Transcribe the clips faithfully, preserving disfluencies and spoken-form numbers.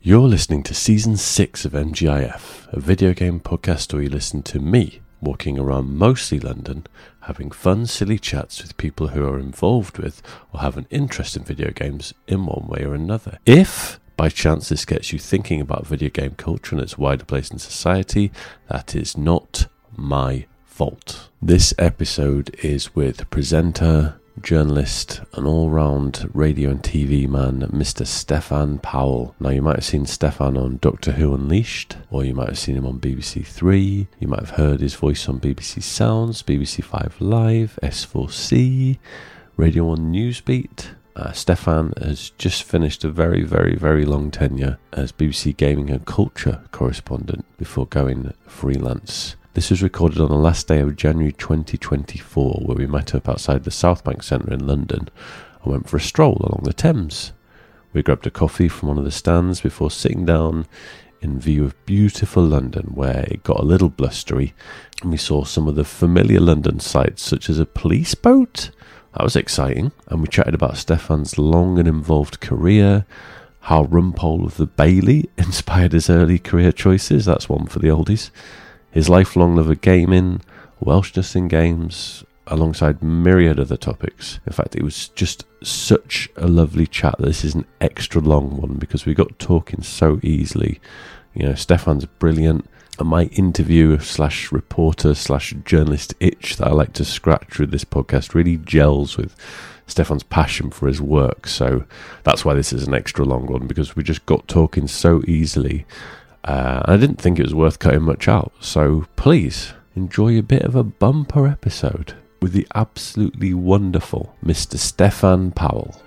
You're listening to Season six of M G I F, a video game podcast where you listen to me walking around mostly London, having fun, silly chats with people who are involved with or have an interest in video games in one way or another. If, by chance, this gets you thinking about video game culture and its wider place in society, that is not my fault. This episode is with presenter, journalist, and all-round radio and T V man, Mister Stefan Powell. Now, you might have seen Stefan on Doctor Who Unleashed, or you might have seen him on B B C Three. You might have heard his voice on B B C Sounds, B B C Five Live, S four C, Radio one Newsbeat. Uh, Stefan has just finished a very, very, very long tenure as B B C Gaming and Culture correspondent before going freelance. This was recorded on the last day of January twenty twenty-four, where we met up outside the South Bank Centre in London and went for a stroll along the Thames. We grabbed a coffee from one of the stands before sitting down in view of beautiful London, where it got a little blustery, and we saw some of the familiar London sights, such as a police boat. That was exciting. And we chatted about Stefan's long and involved career, how Rumpole of the Bailey inspired his early career choices. That's one for the oldies. His lifelong love of gaming, Welshness in games, alongside myriad other topics. In fact, it was just such a lovely chat that this is an extra long one because we got talking so easily. You know, Stefan's brilliant, and my interview slash reporter slash journalist itch that I like to scratch with this podcast really gels with Stefan's passion for his work. So that's why this is an extra long one, because we just got talking so easily. Uh, I didn't think it was worth cutting much out, so please enjoy a bit of a bumper episode with the absolutely wonderful Mister Stefan Powell.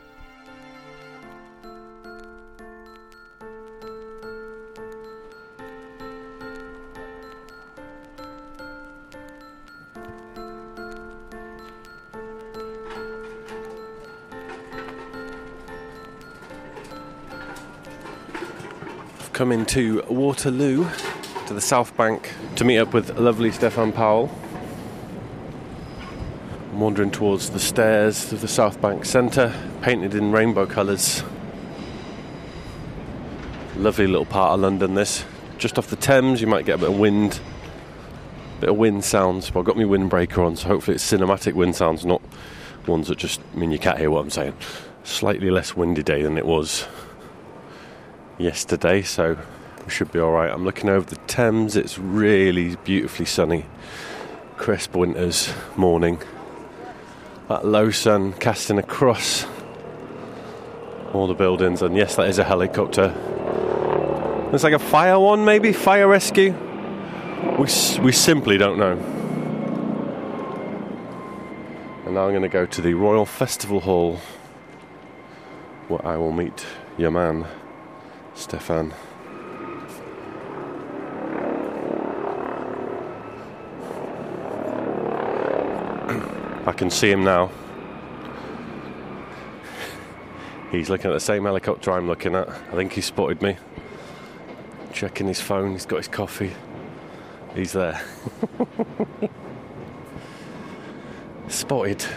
Come into Waterloo, to the South Bank, to meet up with lovely Stefan Powell. I'm wandering towards the stairs of the South Bank Centre, painted in rainbow colours. Lovely little part of London, this. Just off the Thames, you might get a bit of wind, bit of wind sounds, but I've got my windbreaker on, so hopefully it's cinematic wind sounds, not ones that just mean you can't hear what I'm saying. Slightly less windy day than it was yesterday, so we should be alright. I'm looking over the Thames. It's really beautifully sunny, crisp winter's morning. That low sun casting across all the buildings, and yes, that is a helicopter. It's like a fire one, maybe fire rescue. We we simply don't know. And now I'm going to go to the Royal Festival Hall, where I will meet your man Stefan. I can see him now. He's looking at the same helicopter I'm looking at. I think he spotted me. Checking his phone, he's got his coffee. He's there. Spotted.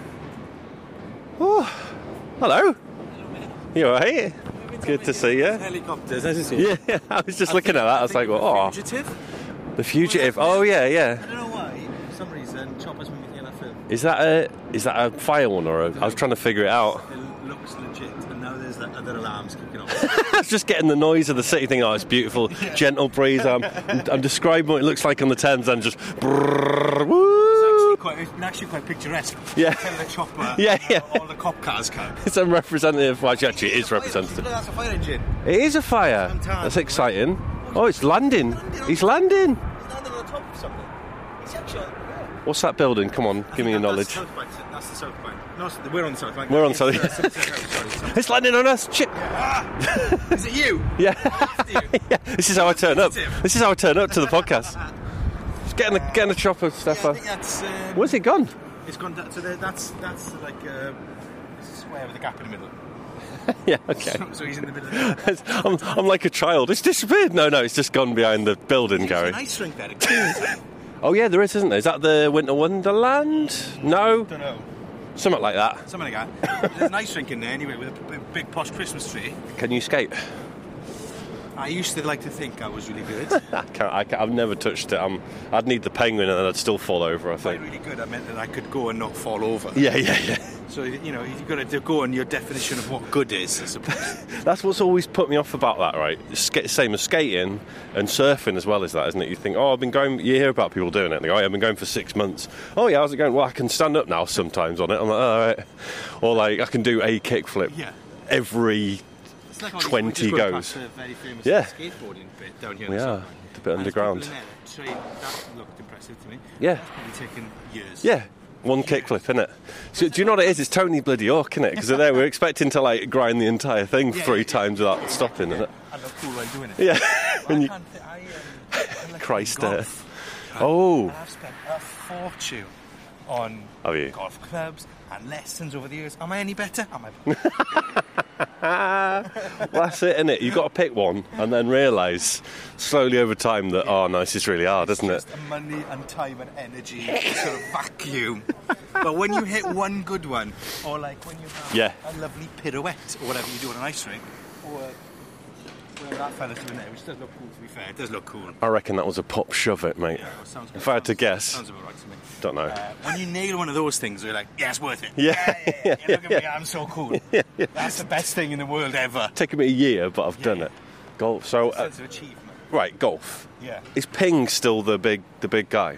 Oh, hello. You alright? Good to see you. Helicopters, as you see. Yeah, I was just I looking at that. I was like, well, oh. The Fugitive? The Fugitive. Oh, yeah, yeah. I don't know why. For some reason, Chopper's been making that film. Is that a is that a fire one or a? I was trying to figure it out. It looks legit, and now there's like other alarms kicking off. I was just getting the noise of the city thing. Oh, it's beautiful, yeah. Gentle breeze. I'm, I'm describing what it looks like on the Thames, and just. Brrr, woo. Quite, it's been actually quite picturesque. Yeah. The chopper. Yeah, yeah. All the cop cars come. It's a representative. Well, actually, it is representative. That's a fire engine. It is a fire. Fantastic. That's exciting. Oh, it's landing. He's landing. He's landing on the top of something. It's actually. Yeah. What's that building? Come on, give me your knowledge. That's the South Bank. That's the South Bank. No, we're on the South Bank. We're on the South Bank. It's landing on us. Shit. Ah, is it you? Yeah. You? Yeah. This is how I turn up. This is how I turn up to the podcast. Just get in the get in the chopper, Stefan. Yeah, that's, um, where's it gone? It's gone down to the, that's that's like a square with a gap in the middle. Yeah, okay. So, so he's in the middle of the I'm, I'm like a child. It's disappeared. No, no, it's just gone behind the building, Gary. There's an ice rink there. Oh, yeah, there is, isn't there? Is that the Winter Wonderland? No? Don't know. Something like that. Something like that. There's an ice rink in there anyway with a big, big posh Christmas tree. Can you skate? I used to like to think I was really good. I can't, I can't, I've never touched it. I'm, I'd need the penguin and then I'd still fall over, I By think. really good, I meant that I could go and not fall over. Yeah, yeah, yeah. So, you know, you've got to go on your definition of what good is, I suppose. That's what's always put me off about that, right? Sk- same as skating and surfing as well as that, isn't it? You think, oh, I've been going... You hear about people doing it. And they go, oh, I've been going for six months. Oh, yeah, how's it going? Well, I can stand up now sometimes on it. I'm like, oh, all right. Or, like, I can do a kickflip Yeah. every It's like twenty goes. A very famous Yeah. skateboarding bit down here. We in are. Scotland. It's a bit And underground. there's people in there that train- That looked impressive to me. Yeah. That's probably taken years. Yeah. One kickflip, innit? So, do you know what it is? It's Tony Bloody Hawk, innit? Because there we're expecting to, like, grind the entire thing Yeah, three yeah, times yeah. without stopping, Yeah. innit? I look cool while doing it. Yeah. Well, When I you- can't thi- I, um, I like Christ, playing uh, golf. Oh. And I've spent a fortune on Have you? golf clubs and lessons over the years. Am I any better? Am I? Well, that's it, innit? You've got to pick one and then realise slowly over time that, oh, no, this is really hard, isn't it? It's just a money and time and energy sort of vacuum. But when you hit one good one, or like when you have Yeah. a lovely pirouette or whatever you do on an ice rink, or whatever that fella's doing there, which does look cool, to be fair, it does look cool. I reckon that was a pop shove it, mate. Yeah, well, sounds good. If I had to Sounds- guess. Sounds about right to me. Don't know. Uh, when you nail one of those things, you're like, yeah, it's worth it. Yeah. yeah, yeah, yeah. Yeah, Look at me, I'm so cool. That's the best thing in the world ever. Taken me a year, but I've done yeah. it. Golf. So, uh, Sense of achievement. right, golf. Yeah. Is Ping still the big, the big guy?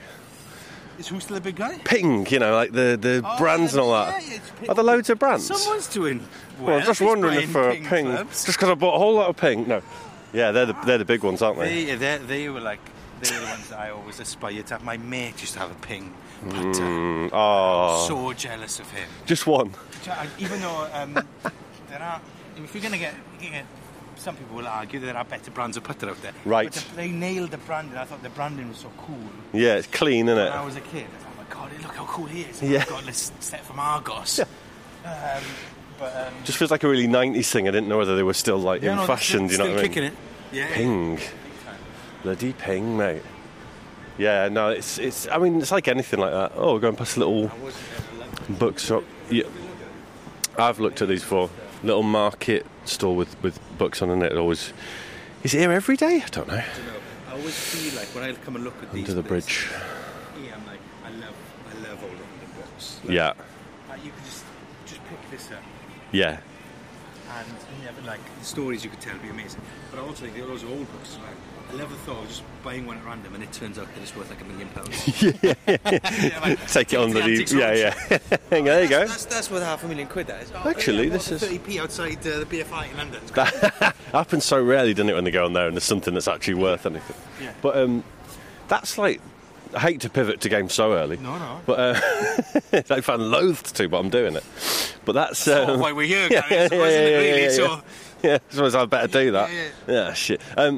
Is who still a big guy? Ping, you know, like the, the Oh, brands and all yeah, that. yeah, it's Ping. Are there loads of brands? Someone's doing well. Well, I'm just He's wondering buying if for Ping Ping, clubs. just because I bought a whole lot of Ping. No, yeah, they're the they're the big ones, aren't they? They, they, they were like, they were the ones that I always aspired to have. My mate used to have a Ping putter. Mm, oh, So jealous of him. just one. Even though um, there are, if you're going to get, you get, some people will argue that there are better brands of putter out there. Right. But the, they nailed the branding. I thought the branding was so cool. Yeah, it's clean, isn't When I it? was a kid, I thought, oh my god, look how cool he is. Yeah. I've got this set from Argos. Yeah. Um, but, um, Just feels like a really nineties thing. I didn't know whether they were still like yeah, in no, fashion. Do you know still what I mean? kicking it. Yeah. Ping, bloody Ping, mate. Yeah, no, it's it's. I mean, it's like anything like that. Oh, we're going past a little I wasn't ever like- bookshop. Yeah, I've looked at these before. Little market store with, with books on it. It always is it here every day? I don't know. I don't know. I always feel like when I come and look at these Under the places, bridge. yeah, I'm like, I love, I love all of the books. Like, Yeah, like, you could just, just pick this up, yeah, and you never like the stories you could tell would be amazing. But I also think there are loads of old books as well. I love the thought of just buying one at random, and it turns out that it's worth like a million pounds. yeah, like, take it on the antiques yeah, auction. yeah. There you go. That's, that's worth half a million quid. That is. Oh, Actually, yeah, this what, is- thirty p outside uh, the B F I in London. It's That happens so rarely, doesn't it, when they go on there and there's something that's actually worth anything. Yeah. But um, that's like, I hate to pivot to games so early. No, no. But uh, I found loathed to, but I'm doing it. But that's Sort of um, why we're here, yeah, Gary, I suppose, isn't it, yeah, really? yeah, So, yeah. Yeah, I suppose I'd better do that. Yeah, Yeah, shit. Um,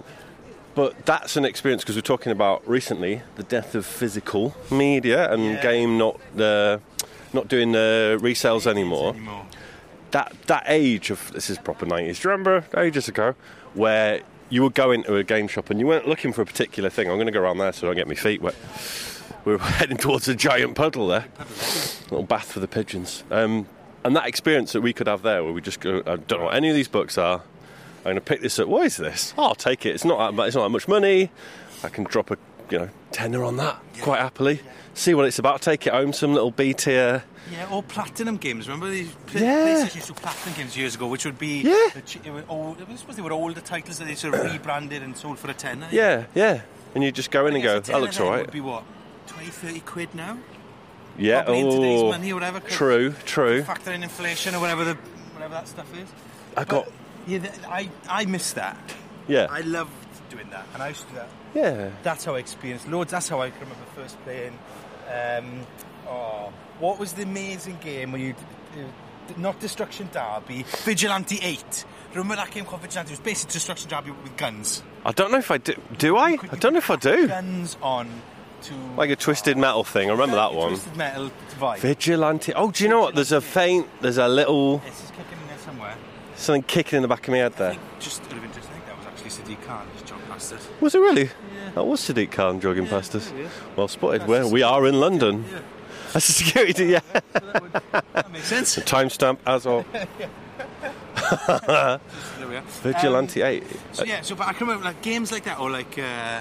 but that's an experience because we're talking about recently the death of physical media and Yeah. game not uh, not doing uh, resales anymore. anymore. That that age of this is proper nineties. Do you remember ages ago where you would go into a game shop and you weren't looking for a particular thing? I'm going to go around there so I don't get my feet wet. We were heading towards a giant puddle there, little bath for the pigeons. Um, and that experience that we could have there, where we just go, I don't know what any of these books are. I'm going to pick this up. What is this? Oh, I'll take it. It's not that, it's not that much money. I can drop a you know tenner on that quite happily. See what it's about. Take it home. Some little B tier. Yeah, or platinum games. Remember these pl- Yeah. PlayStation used to do platinum games years ago, which would be Yeah. the ch- it were old, I suppose they were older titles that they sort of rebranded and sold for a tenner. Yeah, yeah. And you just go in and go, that looks all right. Would be what, twenty, thirty quid now? Yeah. Probably in today's Oh, money or whatever. 'cause true, true. Factor in inflation or whatever the whatever that stuff is. I got. Yeah, th- I I miss that. Yeah. I loved doing that, and I used to do that. Yeah. That's how I experienced loads. That's how I can remember first playing. Um, oh, what was the amazing game where you, uh, not Destruction Derby, Vigilante eight? Remember that game called Vigilante? It was basically Destruction Derby with guns. I don't know if I do. Do I? I don't know if I do. Guns on to Like a Twisted Metal thing. I remember that one. Twisted Metal vibe. Vigilante. Oh, do you know what? There's a faint. There's a little This is kicking in there somewhere. something kicking in the back of my head I there. think just out of interest, I think that was actually Sadiq Khan just jogged past us. Was it really? Yeah. That was Sadiq Khan jogging Yeah, past us. there he is. Well spotted. That's Where just- we are in London. Yeah. That's a security. Yeah. So that, would, that makes sense. Timestamp as of. there we are. Vigilante Um, eight. So yeah, so but I can remember like games like that, or like, uh,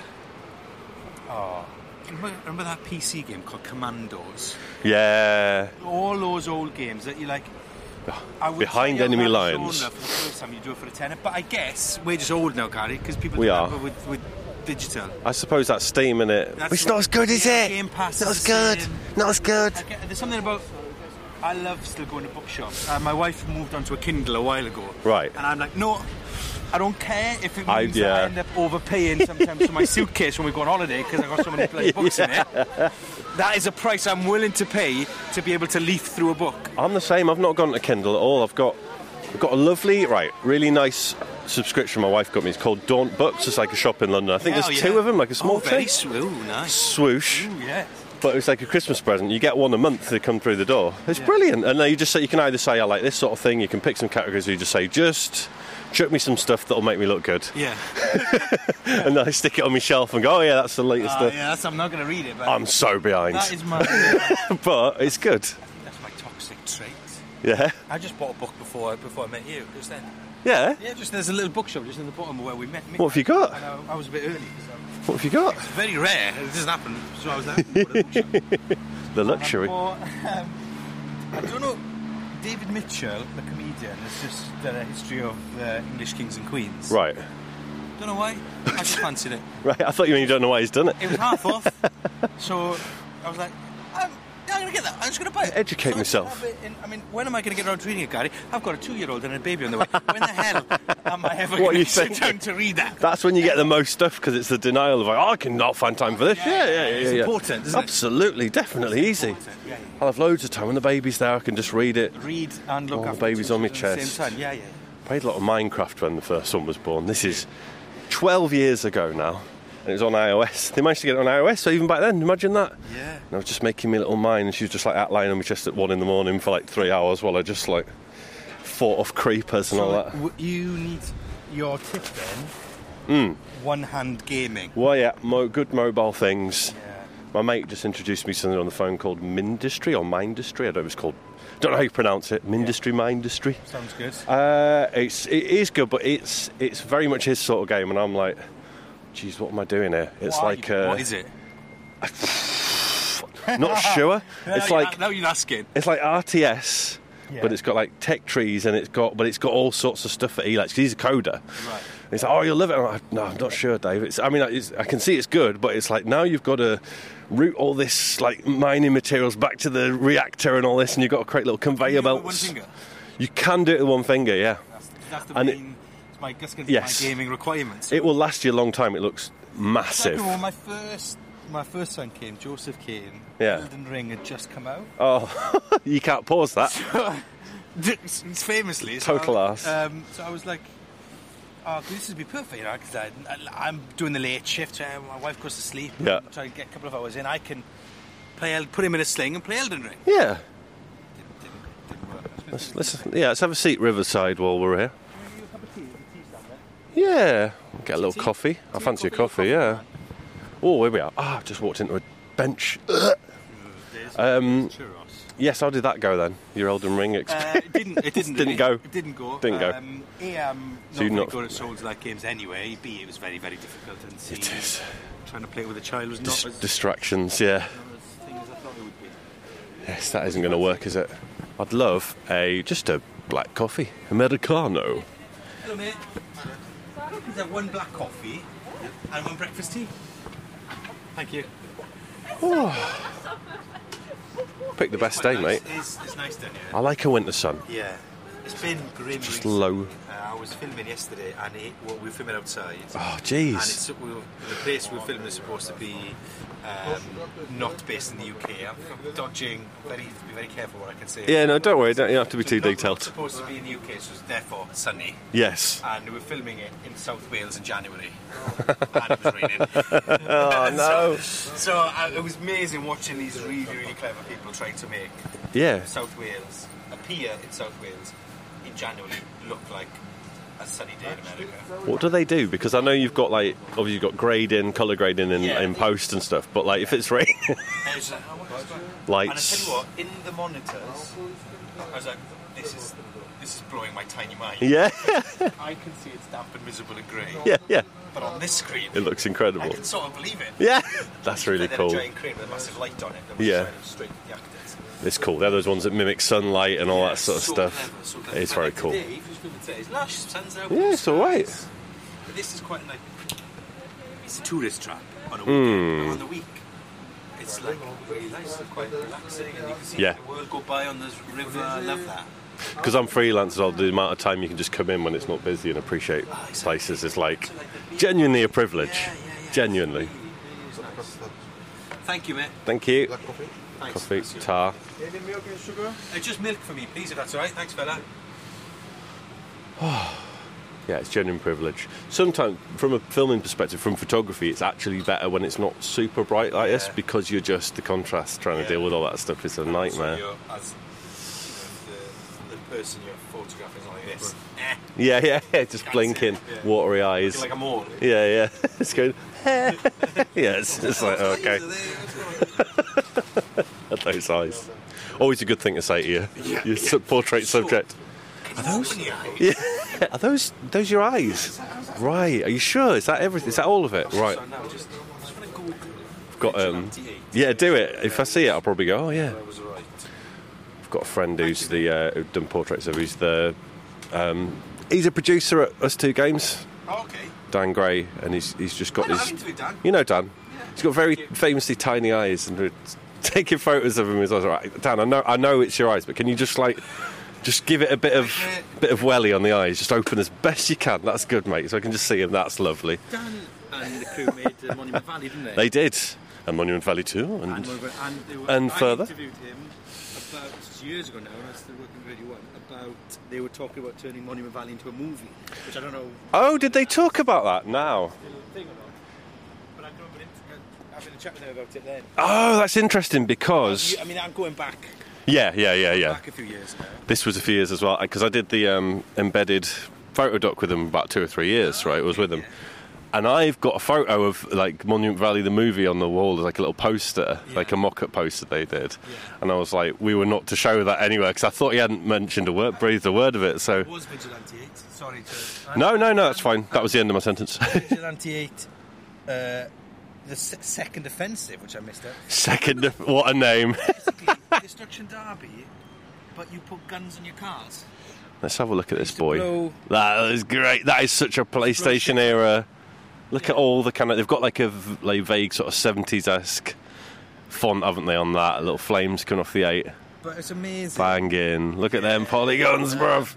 oh, remember, remember that P C game called Commandos? Yeah. All those old games that you like. I would Behind say enemy Arizona lines. For the first time you do it for a tenner, but I guess we're just old now, Gary, because people We do are. that with, with digital. I suppose that's Steam in it. That's It's what- not as good, is yeah, it? Game Pass Not is as the good. same. Not as good. I get, there's something about. I love still going to bookshops. Uh, my wife moved onto a Kindle a while ago. Right. And I'm like, no, I don't care if it I- means yeah. that I end up overpaying sometimes for my suitcase when we go on holiday because I've got so many bloody books in it. That is a price I'm willing to pay to be able to leaf through a book. I'm the same. I've not gone to Kindle at all. I've got I've got a lovely, right, really nice subscription my wife got me. It's called Daunt Books. It's like a shop in London. I think Oh, there's yeah. two of them, like a small oh, very thing. sw- ooh, nice. Swoosh. Ooh, yeah. But it's like a Christmas present. You get one a month to come through the door. It's Yeah. brilliant. And then you just say, you can either say, I like this sort of thing. You can pick some categories, or you just say, just chuck me some stuff that'll make me look good. Yeah. And then I stick it on my shelf and go, oh yeah, that's the latest Uh, stuff. yeah, that's, I'm not going to read it, but I'm so behind. that is my But it's good. that's my toxic trait. Yeah. I just bought a book before before I met you. Just then. Yeah. Yeah, just there's a little bookshop just in the bottom of where we met. What have you got? And I, I was a bit early. So What have you got? it's very rare. It doesn't happen. So I was there. bought a bookshop. The luxury. And I bought, um, I don't know. David Mitchell, the comedian, has just done a history of uh, English kings and queens. Right. Don't know why. I just fancied it. Right. I thought you mean you don't know why he's done it. It was half off. So I was like, I'm, yeah, I'm going to get that. I'm just going to buy it. Educate So I myself. have it in- I mean, when am I going to get around to reading it, Gary? I've got a two-year-old and a baby on the way. When the hell am I ever What are going you to sit thinking? down to read that? That's when you get the most stuff, because it's the denial of like, oh, I cannot find time for this. Yeah, yeah, yeah. It's yeah, important, isn't it? Absolutely, definitely easy. important, yeah, yeah. I'll have loads of time when the baby's there. I can just read it. Read and look Oh, the after baby's two on my children at chest. the same time. Yeah, yeah. Played a lot of Minecraft when the first one was born. This is twelve years ago now, and it was on iOS. They managed to get it on iOS, so even back then, imagine that. Yeah. And I was just making me little mine, and she was just like outlining on my chest at one in the morning for like three hours while I just like fought off creepers and all So that. w- you need your tip then. Mm. One-hand gaming. Well, yeah, mo- good mobile things. Yeah. My mate just introduced me to something on the phone called Mindustry or Mindustry. I don't know if it's called. Don't know how you pronounce it. Mindustry, Mindustry. Sounds good. Uh, it's it is good, but it's it's very much his sort of game, and I'm like, geez, what am I doing here? It's What are like you- uh, what is it? not sure. It's Now like you're- now you're asking. it's like R T S, Yeah. but it's got like tech trees, and it's got but it's got all sorts of stuff that he likes. 'Cause he's a coder. Right. And he's like, oh, you'll love it. I'm like, no, I'm not sure, Dave. It's, I mean, it's, I can see it's good, but it's like now you've got to route all this like mining materials back to the reactor and all this, and you've got to create little conveyor You do it with belts. one finger. You can do it with one finger, yeah. That's, that's the And it- main. It's my, that's gonna be Yes. my gaming requirements. It will last you a long time. It looks massive. When my first, my first son came, Joseph came. Yeah. Elden Ring had just come out. Oh, you can't pause that. It's famously so Total I, arse. Um, so I was like, "Oh, this would be perfect," you know, because I'm doing the late shift. Uh, my wife goes to sleep. Yeah. I'm trying to get a couple of hours in. I can play, El- put him in a sling and play Elden Ring. Yeah. Didn't, didn't, didn't work. Let's, let's, yeah, let's have a seat Riverside while we're here. Can you a cup of tea? Is the tea stand there? Yeah. Get a little Tea? coffee. I Tea, fancy a coffee, coffee, or yeah. man? Oh, here we are. Ah, I've just walked into a bench. There's Um, churros. Yes, how did that go then? Your Elden Ring Uh, experience? it didn't. It didn't. Didn't really. go. It didn't go. Didn't go. Um, A, I'm So not you're very not- good at Souls-like games anyway. B, it was very, very difficult. And C, It is. trying to play it with a child was not Dis- as, distractions, yeah. not as thing as I thought it would be. Yes, that isn't going to work, is it? I'd love a just a black coffee, Americano. Hello, mate. Is there one black coffee and one breakfast tea? Thank you. Pick the best Quite day, nice. mate. It's, it's nice down here. I like a winter sun. Yeah. It's been grim. Just recently. low. Uh, I was filming yesterday, and it, well, we were filming outside. Oh, And jeez. it's, we were, the place we were filming is supposed to be um, not based in the U K. I'm, I'm dodging. Very, be very careful what I can say. Yeah, no, don't worry. Don't, you don't have to be So too not- Not detailed. supposed to be in the U K, so it's therefore sunny. Yes. And we were filming it in South Wales in January, and it was raining. Oh, no. So, so uh, it was amazing watching these really, really clever people trying to make Yeah. South Wales appear in South Wales in January look like a sunny day in America. What do they do? Because I know you've got like obviously you've got grading, colour grading in, Yeah. in post and stuff. But like if it's raining, And it was like, oh, what is going on? Lights. And I tell you what, in the monitors, I was like, this is this is blowing my tiny mind. Yeah. I can see it's damp and miserable and grey. Yeah, yeah. But on this screen, It looks incredible. I can sort of believe it. Yeah. That's really And then cool. a giant crane with a massive light on it. That was Yeah. shining straight at the actors. It's cool. They're those ones that mimic sunlight and all Yeah, that sort of so stuff. clever, so clever. It's And very like cool. Today, if you look at today, it's lush, sun's out. Yeah, it's all right. But this is quite like it's a tourist trap on a Hmm. weekend. On the week, it's like really nice and quite relaxing, and you can see Yeah. the world go by on this river. I love that. Because I'm freelance as well, the amount of time you can just come in when it's not busy and appreciate Ah, exactly. places is like So like the beach- genuinely a privilege. Yeah, yeah, yeah. Genuinely. Really, really is nice. Thank you, mate. Thank you. Thanks. Coffee, Thanks, you. tar. Any milk and sugar? Uh, just milk for me, please, if that's all right. Thanks, fella. Yeah, it's genuine privilege. Sometimes, from a filming perspective, from photography, it's actually better when it's not super bright like this Yeah. because you're just the contrast trying to Yeah. deal with all that stuff is a nightmare. So you're, as you know, the, the person you're photographing is like this. Eh. Yeah, yeah, yeah, just Can't blinking, see it, yeah. watery eyes. Looking like a mole. Yeah, yeah. It's going. Yeah, it's, it's like oh, okay. At those eyes. Always a good thing to say to you. Yeah, Your yeah. su- portrait So- subject. Are those the eyes? Yeah. Are those those your eyes? Right. Are you sure? Is that everything? Is that all of it? Right. So now just, just want to Google. I've got um. Vigilante eight. Yeah, do it. If I see it, I'll probably go. Oh yeah. I was right. I've got a friend who's the uh, who done portraits of. He's the um. He's a producer at Us Two Games. Oh, okay. Dan Gray, and he's he's just got I know, his. I've interviewed Dan. You know Dan. He's got very famously tiny eyes, and we're taking photos of him. He's like, right, Dan, I know I know it's your eyes, but can you just like. Just give it a bit of bit of welly on the eyes. Just open as best you can. That's good, mate. So I can just see him. That's lovely. Dan and the crew made uh, Monument Valley, didn't they? They did, and Monument Valley too, and And, Monument- and, they were, and I further. interviewed him about it's years ago now, when I was still working with Radio One. About they were talking about turning Monument Valley into a movie, which I don't know. oh, did they talk about that now? Still a thing or not. But I don't know. But having a chat with them about it then. Oh, that's interesting because I mean, I'm going back. yeah, yeah, yeah, yeah. Back a few years now. This was a few years as well because I did the um, embedded photo doc with them about two or three years. Right, I was with them. And I've got a photo of like Monument Valley the movie on the wall, like a little poster, Yeah. like a mock-up poster they did. Yeah. And I was like, we were not to show that anywhere because I thought he hadn't mentioned a word, breathed a word of it. So It was Vigilante eight. Sorry to. no, no, no, that's fine. That was the end of my sentence. Vigilante eight. Uh, the se- second offensive, which I missed out. Second, what a name. Basically, Destruction Derby, but you put guns in your cars. Let's have a look at this Used to boy. blow- That is great. That is such a PlayStation era. Look at all the kind of. They've got like a v- like vague sort of seventies-esque font, haven't they, on that? Little flames coming off the eight. But it's amazing. Banging. Look at them polygons, bruv.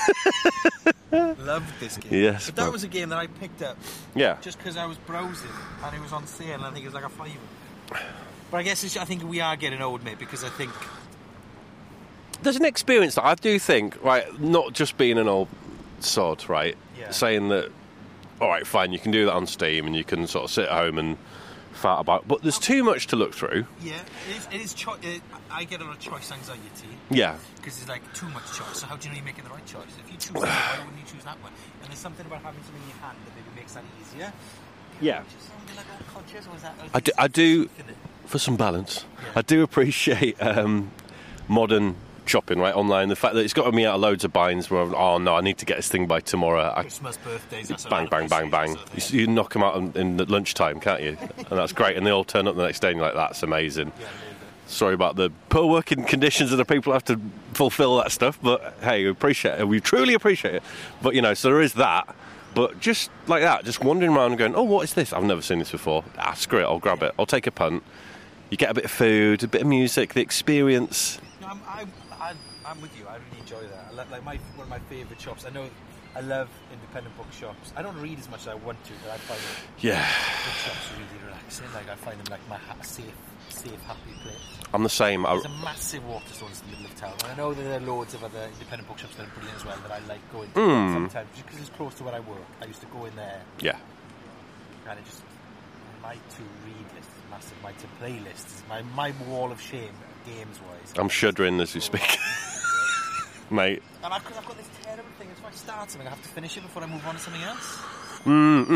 Loved this game. Yes, but that bro. was a game that I picked up Yeah. just because I was browsing and it was on sale and I think it was like a fiver. But I guess it's, I think we are getting old, mate, because I think There's an experience that I do think, right, not just being an old sod, right, Yeah. saying that, all right, fine, you can do that on Steam and you can sort of sit at home and fart about, but there's too much to look through. yeah, it is. It is cho- it, I get a lot of choice anxiety Yeah. because it's like too much choice. So how do you know you're making the right choice? If you choose that one, why wouldn't you choose that one? And there's something about having something in your hand that maybe makes that easier. Yeah. Just something like unconscious, or is that? I do, I do Isn't it? for some balance, Yeah. I do appreciate um, modern shopping, right, online. The fact that it's got me out of loads of binds where, I'm, oh no, I need to get this thing by tomorrow. I, Christmas, birthdays, that's bang, bang, bang, bang. You, you knock them out in, in the lunchtime, can't you? And that's great. And they all turn up the next day and you're like, that's amazing. Yeah, Sorry about the poor working conditions of the people who have to fulfil that stuff, but hey, we appreciate it. We truly appreciate it. But, you know, so there is that. But just like that, just wandering around and going, oh, what is this? I've never seen this before. Ah, screw it, I'll grab it. I'll take a punt. You get a bit of food, a bit of music, the experience. No, I'm, I'm, I'm, I'm with you. I really enjoy that. I love, like my one of my favourite shops. I know I love independent bookshops. I don't read as much as I want to, but I find Yeah, bookshops really relaxing. Like I find them like my ha- safe, safe, happy place. I'm the same. I, There's a massive Waterstones in the middle of town. And I know that there are loads of other independent bookshops that are brilliant as well that I like going to Mm. sometimes just because it's close to where I work. I used to go in there yeah. and it just my to read list is massive. My to play list is my my wall of shame games wise. I'm shuddering as we speak. Mate. And I've, I've got this terrible thing. If I start something, I have to finish it before I move on to something else. Mm-mm.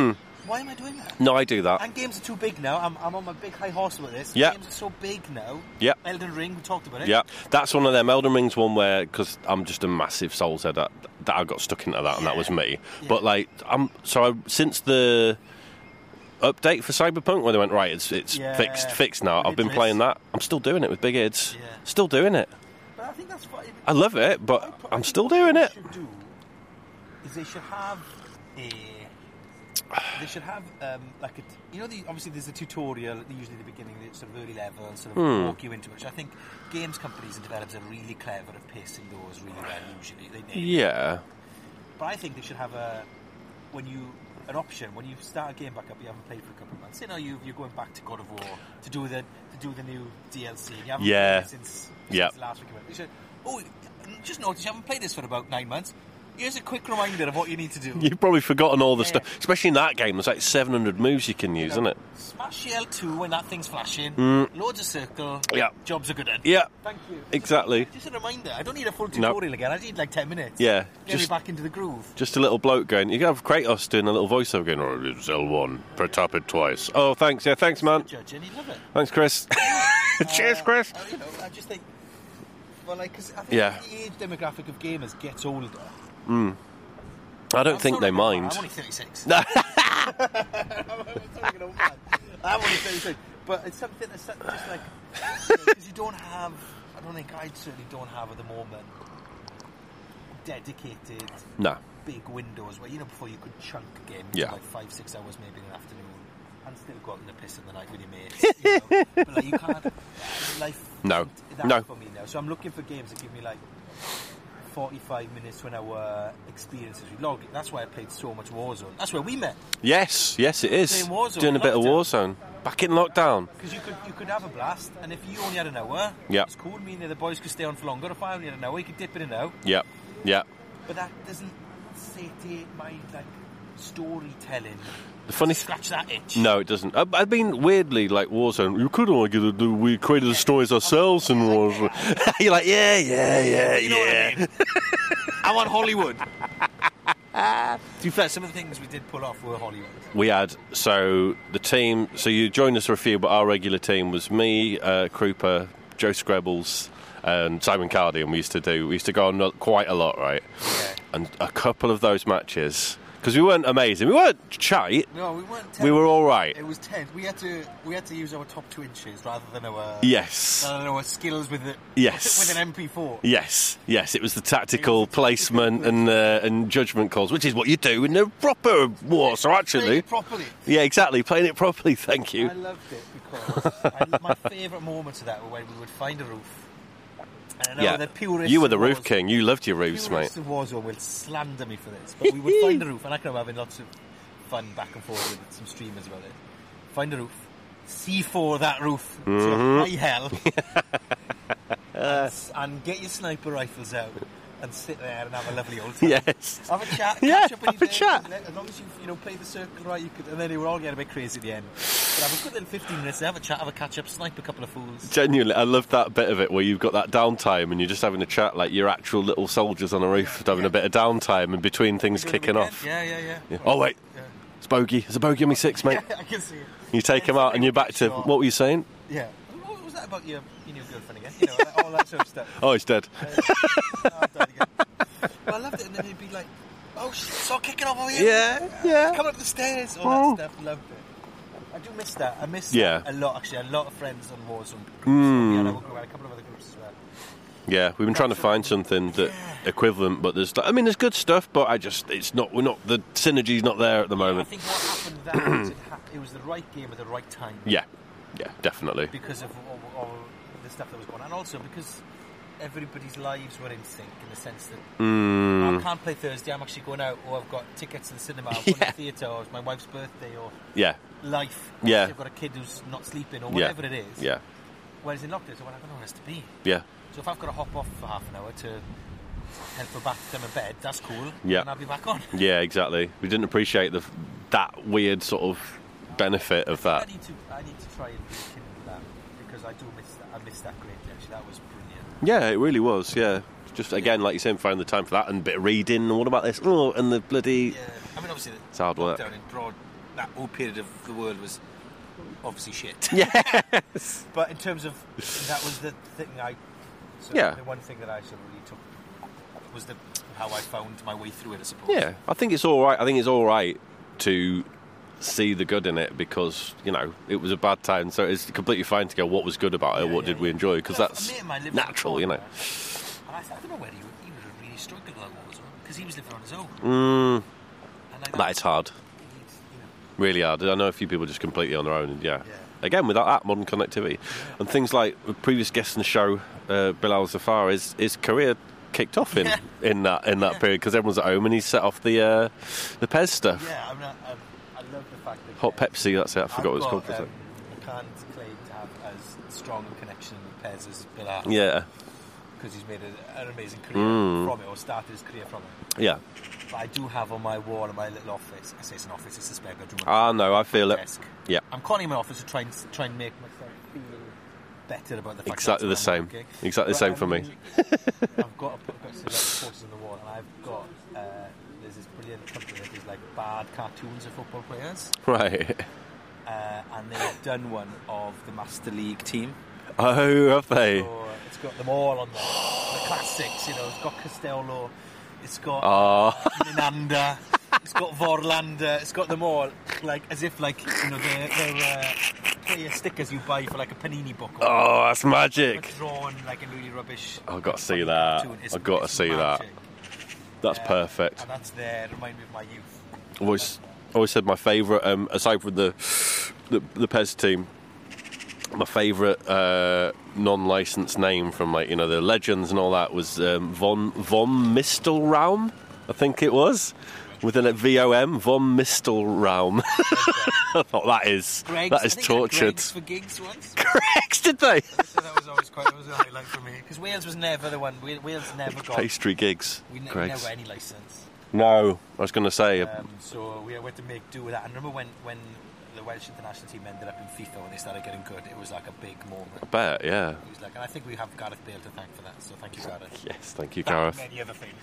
why am I doing that? No, I do that. And games are too big now. I'm, I'm on my big high horse with this. Yeah. Games are so big now. Yeah. Elden Ring, we talked about it. Yeah, that's one of them. Elden Ring's one where, because I'm just a massive Souls head, that, that I got stuck into that, and that was me. Yeah. But like, I'm so I, since the update for Cyberpunk, where they went right, it's it's Yeah. fixed, fixed now. I've been Ridiculous. playing that. I'm still doing it with big ids. Yeah. Still doing it. But I think that's what... I love it, but I- I I'm think still what doing they it. should do is they should have a... They should have, um, like, a, you know, the, obviously there's a tutorial, usually at the beginning, the sort of early level, sort of Hmm. walk you into it, which I think games companies and developers are really clever at pacing those really well, usually. They nail it. Yeah. But I think they should have a, when you, an option, when you start a game back up, you haven't played for a couple of months, say now you, you're going back to God of War to do the, to do the new D L C, and you haven't Yeah. played it since, since Yeah. last week. You should, oh, just notice you haven't played this for about nine months. Here's a quick reminder of what you need to do. You've probably forgotten all the Yeah. stuff, especially in that game. There's like seven hundred moves you can use, isn't it? Smash L two when that thing's flashing. Mm. Loads of circle. Yeah. Jobs are good at. Yeah, Thank you. exactly. Just a reminder. I don't need a full No. tutorial again. I need like ten minutes. Yeah, Get just- me back into the groove. Just a little bloke going. You can have Kratos doing a little voiceover going, "Oh, it's L one, per tap it twice." Oh, thanks. Yeah, thanks, man. Judge, and you love it. Thanks, Chris. Cheers, Chris. Uh, you know, I just think, well, like, because I think Yeah. the age demographic of gamers gets older. I don't I'm think sorry, they mind. I'm only thirty-six. No. I'm sorry, an old man. I'm only thirty-six. But it's something that's just like, because you don't have, I don't think I certainly don't have at the moment dedicated No. big windows where, you know, before you could chunk a game Yeah. to like five, six hours maybe in an afternoon and still go out in the piss in the night with your mates. You know? But like, you can't, uh, life No. isn't that No. for me now. So I'm looking for games that give me like forty-five minutes to an hour experiences with log. That's why I played so much Warzone. That's where we met. Yes, yes, it is. Playing Warzone Doing a in bit of lockdown. Warzone. Back in lockdown. Because you could you could have a blast, and if you only had an hour, Yeah. it's cool. Me and the other boys could stay on for longer. If I only had an hour, you could dip in and out. Yeah, yeah. But that doesn't satiate my like storytelling. The funny Scratch that itch. No, it doesn't. I, I mean, weirdly, like Warzone, you could only get the we created the stories ourselves in Warzone. You're like, yeah, yeah, yeah, You know what I yeah. mean? I want Hollywood. To be fair, some of the things we did pull off were Hollywood. We had, so the team, so you joined us for a few, but our regular team was me, uh, Krupa, Joe Screbbles, and Simon Cardy, and we used to do, we used to go on quite a lot, right? Yeah. And a couple of those matches, because we weren't amazing, we weren't shite, No, we weren't. we were all right. It was tense. We had to we had to use our top two inches rather than our Yes. rather than our skills with it. Yes. With an M P four. Yes, yes, it was the tactical It was the tactical placement and uh, and judgment calls, which is what you do in a proper war. So Playing actually, it properly. yeah, exactly, playing it properly. Thank you. I loved it because I, my favourite moments of that were when we would find a roof. And I know Yeah, the purists you were the of roof Warzone- king. You loved your roofs, mate. Purists of Warzone will slander me for this, but we would find a roof, and I can remember having lots of fun back and forth with some streamers about it. Find a roof, C four that roof to Mm-hmm. high hell, and, s- and get your sniper rifles out and sit there and have a lovely old time. Yes. Have a chat, Yeah, catch up when have you're a chat. there, As long as you you know play the circle right, you could, and then they were all getting a bit crazy at the end. But have a good little fifteen minutes, have a chat, have a catch up, snipe a couple of fools. Genuinely, I love that bit of it where you've got that downtime and you're just having a chat like you're actual little soldiers on a roof, having Yeah. a bit of downtime in between things During the kicking weekend. off. Yeah, yeah, yeah. Yeah. Oh wait, Yeah. it's bogey. There's a bogey on me six, mate. I can see it. You take him out and you're back to what were you saying? Yeah. What was that about your, your new girlfriend again? You know, all that sort of stuff. Oh, he's dead. Oh, I died again. Well, I loved it, and then he'd be like, "Oh, shit, it's all kicking off over here." Yeah, yeah. Come up the stairs, all Oh. that stuff. Loved it. I do miss that. I miss Yeah. that a lot. Actually, a lot of friends on Warzone groups. Mm. We had a, we had a couple of other groups as well. Yeah, we've been trying to find something that equivalent, but there's, I mean, there's good stuff, but I just, it's not, we're not, the synergy's not there at the I moment. think what happened there was it, ha- it was the right game at the right time. Yeah, yeah, definitely. Because of all, all the stuff that was going on, and also because everybody's lives were in sync in the sense that Mm, I can't play Thursday, I'm actually going out, or I've got tickets to the cinema, I've got Yeah. to the theatre, or it's my wife's birthday, or yeah, life. Yeah. I've got a kid who's not sleeping, or yeah, whatever it is. yeah, Whereas in lockdown, so well, I've got nowhere else to be. yeah, So if I've got to hop off for half an hour to help her back to my bed, that's cool. Yeah. And I'll be back on. yeah, exactly. We didn't appreciate the that weird sort of benefit of I that. need to, I need to try and rekindle that because I do miss that. I miss that greatly. Actually, that was brilliant. Yeah, it really was, yeah. Just, again, like you said, find the time for that and a bit of reading, and what about this? Oh, and the bloody... Yeah. I mean, obviously, It's hard work. lockdown in broad that whole period of the world was obviously shit. Yes. But in terms of that was the thing I. So Yeah. The one thing that I sort of really took was the how I found my way through it, I suppose. Yeah, I think it's all right. I think it's all right to see the good in it because, you know, it was a bad time, so it's completely fine to go, what was good about it, Yeah, what yeah, did we yeah. enjoy, because Yeah, that's a mate of mine lived natural, in you the know. corner, And I, I don't know whether he, would- he would have really struggled like that as well, because he was living on his own. Mm, And like that is hard. he'd, you know, Really hard. I know a few people just completely on their own, and yeah. Yeah. Again, without that, modern connectivity. Yeah. And things like the previous guest in the show, uh, Bilal Zafar, his, his career kicked off in, Yeah. in that in that Yeah. period because everyone's at home and he set off the uh, the Pez stuff. Yeah, I mean, I, I love the fact that... Hot Pepsi, that's it, I forgot I've what it's got, called for a um, sec. I can't claim to have as strong a connection with Pez as Bilal. Yeah, Because he's made a, an amazing career Mm. from it, or started his career from it. yeah. But I do have on my wall in my little office, I say it's an office, it's a spare bedroom. Ah, no, I feel it. Desk. Yeah. I'm calling it my office to try and try and make myself feel better about the fact Exactly the that's where I'm same. working. Exactly the But, same for me. um, I've got, I've got some like, posters on the wall, and I've got uh, there's this brilliant company that does like bad cartoons of football players, Right. uh, and they've done one of the Master League team. Oh, have they? So it's got them all on there, the classics. You know, it's got Costello, it's got Oh. Ninander, it's got Vorlander, it's got them all, like as if like you know they're, they're uh, player stickers you buy for like a Panini book. Or Oh, that's but magic. drawn like a really rubbish. I've got to see funny that. cartoon. It's- I've got to it's see that. magic. That's Uh, perfect. And that's there. Remind me of my youth. I've always, always said my favourite, um, aside from the, the the Pez team, my favourite uh, non-licensed name from like you know the legends and all that was um, von von Mistelraum, I think it was, with a V O M, von Mistelraum. I thought that is Greg's, that is I think I had tortured. Greg's for gigs once. Greg's, did they? So that was always quite. That was a highlight for me because Wales was never the one. Wa- Wales never got. Pastry gigs. We, ne- we Greg's. never got any license. No, I was going to say. Um, so we had to make do with that. And remember when when the Welsh international team ended up in FIFA when they started getting good? It was like a big moment. I bet, yeah. It was like, and I think we have Gareth Bale to thank for that. So thank you, Gareth. Yes, thank you, That Gareth. and many other things.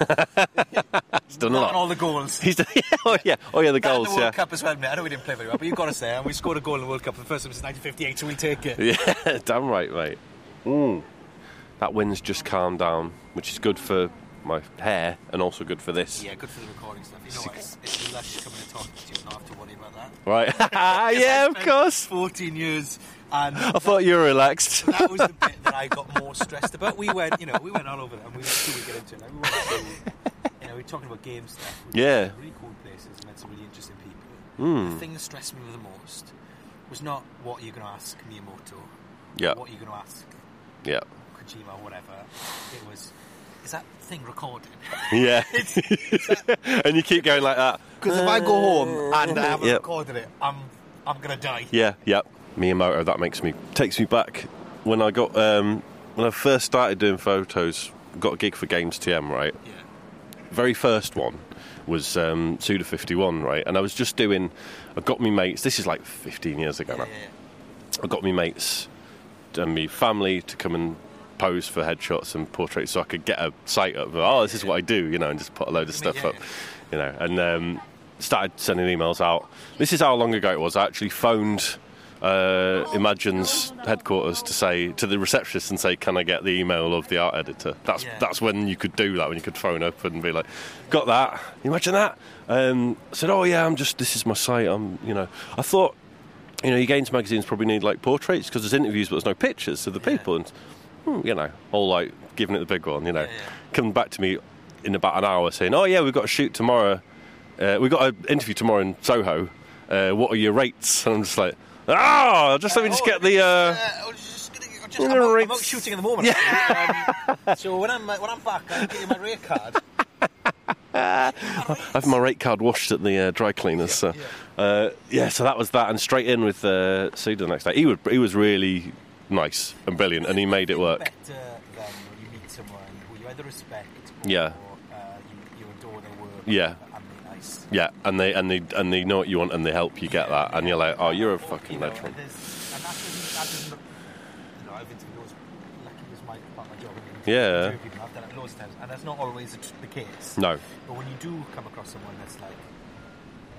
He's done a Not lot. all the goals. He's done, oh yeah, oh yeah, the That and goals, the World yeah. Cup as well, mate. I know we didn't play very well, but you've got to say, and we scored a goal in the World Cup for the first time since nineteen fifty-eight, so we'll take it. Yeah, damn right, mate. Mm. That wind's just calmed down, which is good for my hair and also good for this. Yeah, good for the recording stuff. You know what? It's, it's lush coming to talk to you, not have to worry about that. Right? Yeah, of course. fourteen years, and I thought you were relaxed. that was the bit that I got more stressed about. We went, you know, we went all over them. We went we get into it. Like, we went to, you know, we were talking about game stuff. We Yeah. went to really cool places, met some really interesting people. Mm. The thing that stressed me the most was not what you're going to ask Miyamoto, Yeah, what you're going to ask yeah, Kojima or whatever. It was, is that thing recorded? yeah. And you keep going like that. Because if I go home and I haven't Yep. recorded it, I'm I'm gonna die. Yeah, yeah. Miyamoto, that makes me takes me back when I got um, when I first started doing photos. Got a gig for Games T M, right? Yeah. Very first one was um, Suda fifty-one, right? And I was just doing. I got me mates. This is like fifteen years ago Yeah, now. yeah, I got me mates and me family to come and pose for headshots and portraits, so I could get a site up. Oh, this is what I do, you know, and just put a load of stuff yeah, up, yeah. you know, and um, started sending emails out. This is how long ago it was. I actually phoned uh, Imagine's headquarters to say to the receptionist and say, "Can I get the email of the art editor?" That's Yeah. that's when you could do that. When you could phone up and be like, "Got that? You imagine that?" Um, I said, "Oh yeah, I'm just. This is my site. I'm, you know." I thought, you know, your games magazines probably need like portraits because there's interviews, but there's no pictures of the Yeah. people, and hmm, you know, all like giving it the big one. You know, Yeah, yeah. coming back to me in about an hour saying, "Oh yeah, we've got a shoot tomorrow. Uh, we've got an interview tomorrow in Soho. Uh, what are your rates?" And I'm just like, "Oh, just let me just get the." Uh, I was just gonna, I'm, just, I'm, out, I'm out shooting in the moment. Yeah. Um, so when I'm uh, when I'm back, I'll give you my rate card. I have my rate card washed at the uh, dry cleaners. So, yeah. Uh, yeah, so that was that, and straight in with uh, Suda the next day. He was he was really nice and brilliant, and he made it work. Better than when you meet someone who you either respect or Yeah. uh, you, you adore their work. Yeah. And they're nice. Yeah, and they and they and they know what you want, and they help you get that, and you're like, oh, you're a You fucking know, legend. and, there's- and that doesn't, that doesn't, you know, I've interviewed those, lucky was my part of my job. in Yeah. interviewing people. I've done it loads of times, and that's not always the, the case. No, But when you do come across someone that's like,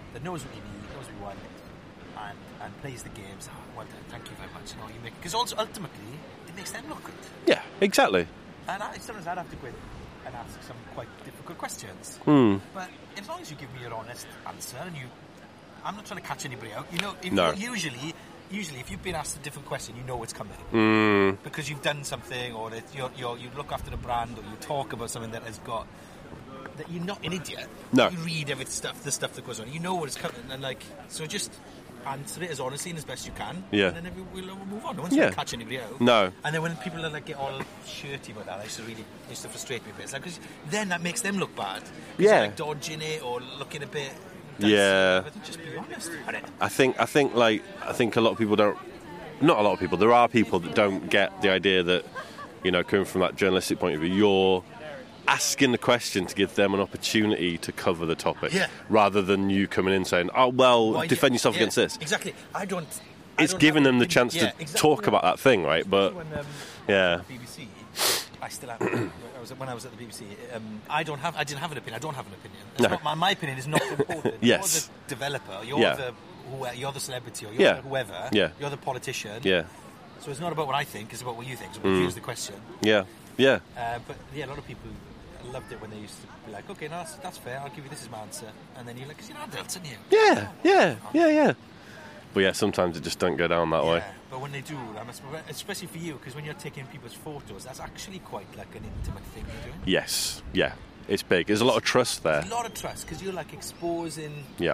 that knows what you need, knows what you want, and, and plays the games. Oh, well done, thank you very much. You know, you make because also ultimately it makes them look good. Yeah, exactly. And I, sometimes I'd have to go in and ask some quite difficult questions. Mm. But as long as you give me your honest answer, and you, I'm not trying to catch anybody out. You know, if no. usually. Usually, if you've been asked a different question, you know what's coming. Mm. Because you've done something, or that you're, you're, you look after the brand, or you talk about something that has got... that you're not an idiot. No. You read every stuff, the stuff that goes on. You know what's coming. And, like, so just answer it as honestly and as best you can. Yeah. And then every, we'll, we'll move on. No one's yeah. going to catch anybody out. No. And then when people are, like, get all shirty about that, that used to really used to frustrate me a bit. It's like, cause then that makes them look bad. Yeah. They're, like, dodging it or looking a bit... Yeah. But just be honest about it. I think, I think, like, I think a lot of people don't... Not a lot of people. There are people that don't get the idea that, you know, coming from that journalistic point of view, you're asking the question to give them an opportunity to cover the topic, yeah. rather than you coming in saying, "Oh, well, well defend yourself yeah, against this." Exactly. I don't. It's I don't giving them the opinion. chance yeah, to exactly. talk about that thing, right? But when, um, yeah, B B C, I still have. I was, when I was at the B B C, um, I don't have. I didn't have an opinion. I don't have an opinion. It's No. not, my, my opinion is not important. Yes. You're the developer. You're Yeah. the. You're the celebrity, or you're Yeah. the whoever. Yeah. You're the politician. yeah, So it's not about what I think; it's about what you think. So mm. here's the question. yeah, yeah. Uh, but yeah, a lot of people loved it when they used to be like, "Okay, no, that's, that's fair. I'll give you this as my answer," and then you're like, "Because you're adults, aren't you?" Yeah, yeah, yeah, yeah. But yeah, sometimes it just don't go down that yeah, way. but when they do, that must, especially for you, because when you're taking people's photos, that's actually quite like an intimate thing you're doing. Yes, yeah, it's big. There's a lot of trust there. There's a lot of trust because you're like exposing. Yeah.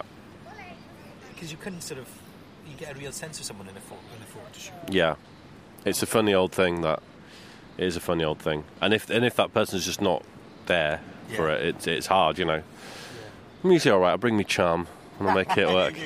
Because you couldn't sort of, you get a real sense of someone in a photo, in a photo shoot. Yeah, it's a funny old thing. That it is a funny old thing, and if and if that person's just not there Yeah. for it, it's it's hard, you know. I'm usually all right. I'll bring me charm and I'll make it work.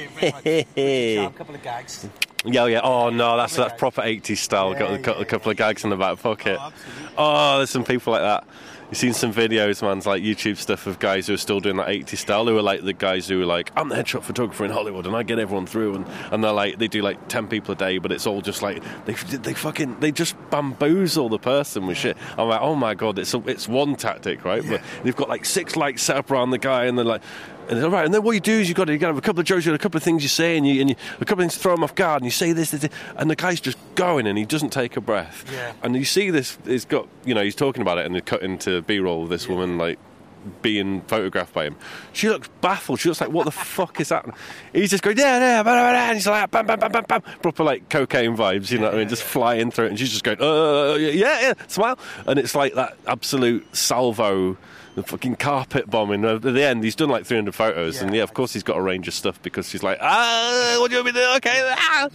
A couple of gags. Yeah, yeah. Oh no, that's Couple of that's proper eighties style. Yeah, Got a yeah, couple, yeah, couple of gags in the back pocket. Oh, absolutely. Oh, there's some people like that. You've seen some videos, man, like YouTube stuff of guys who are still doing that eighties style, who are like the guys who are like, I'm the headshot photographer in Hollywood and I get everyone through, and, and they're like, they do like ten people a day, but it's all just like, they they fucking, they just bamboozle the person with shit. I'm like, oh my God, it's a, it's one tactic, right? Yeah. But they've got like six lights set up around the guy, and they're like, and all right, and then what you do is you got to you got to have a couple of jokes, you got a couple of things you say, and you and you, a couple of things to throw him off guard, and you say this, this, this, and the guy's just going, and he doesn't take a breath. Yeah. And you see this, he's got, you know, he's talking about it, and they cut into B-roll of this Yeah. woman like being photographed by him. She looks baffled. She looks like, what the fuck is that? He's just going, yeah, yeah, blah, blah, blah, and he's like, bam, bam, bam, bam, bam, proper like cocaine vibes, you know what I mean? Just flying through it, and she's just going, uh, yeah, yeah, smile, and it's like that absolute salvo. The fucking carpet bombing. At the end, he's done like three hundred photos, Yeah. and yeah, of course, he's got a range of stuff because she's like, ah, what do you want me to do? Okay, ah.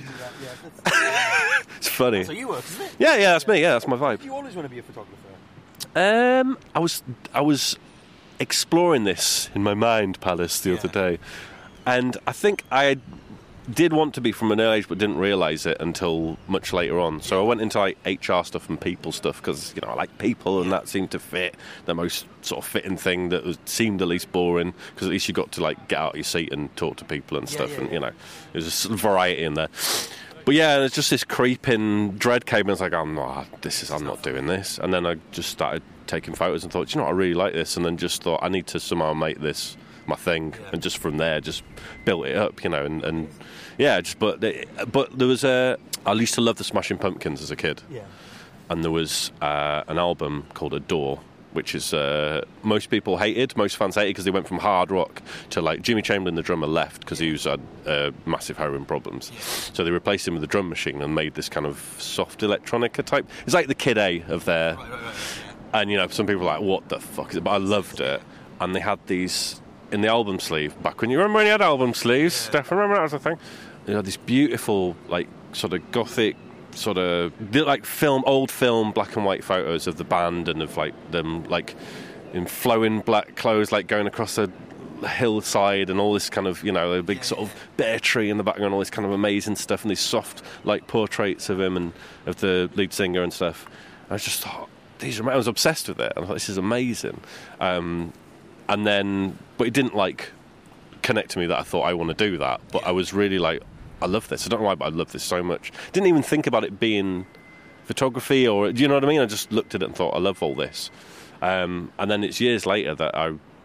It's funny. So you work, isn't it? Yeah, yeah, that's me. Yeah, that's my vibe. You always want to be a photographer. Um, I was, I was exploring this in my mind palace the Yeah. other day, and I think I did want to be from an early age, but didn't realise it until much later on. So I went into like H R stuff and people stuff because, you know, I like people, and that seemed to fit the most sort of fitting thing that was, seemed the least boring, because at least you got to like get out of your seat and talk to people and Yeah, stuff, yeah, and yeah. you know, there's a sort of variety in there. But yeah, it's just this creeping dread came, and I was like, I'm not, this is, I'm not doing this. And then I just started taking photos and thought, you know what, I really like this, and then just thought I need to somehow make this my thing, Yeah. and just from there just built it up, you know, and, and yeah, just but but there was a I used to love the Smashing Pumpkins as a kid, Yeah. and there was uh, an album called Adore, which is uh, most people hated, most fans hated because they went from hard rock to like Jimmy Chamberlain, the drummer, left because he was had uh, massive heroin problems, Yeah. so they replaced him with a drum machine and made this kind of soft electronica type. It's like the Kid A of their, Right, right, right. and you know, some people are like, what the fuck is it? But I loved it, and they had these in the album sleeve back when you remember when you had album sleeves, Yeah. Steph, remember that was a thing. You know, these beautiful like sort of gothic sort of like film, old film black and white photos of the band and of like them like in flowing black clothes, like going across a hillside and all this kind of, you know, a big Yeah, sort yeah. of bare tree in the background, all this kind of amazing stuff, and these soft like portraits of him and of the lead singer and stuff. I was just thought, these are, I was obsessed with it, and I thought, this is amazing. Um, and then, but it didn't like connect to me that I thought I want to do that, but I was really like, I love this. I don't know why, but I love this so much. Didn't even think about it being photography, or do you know what I mean? I just looked at it and thought, I love all this. Um, and then it's years later that I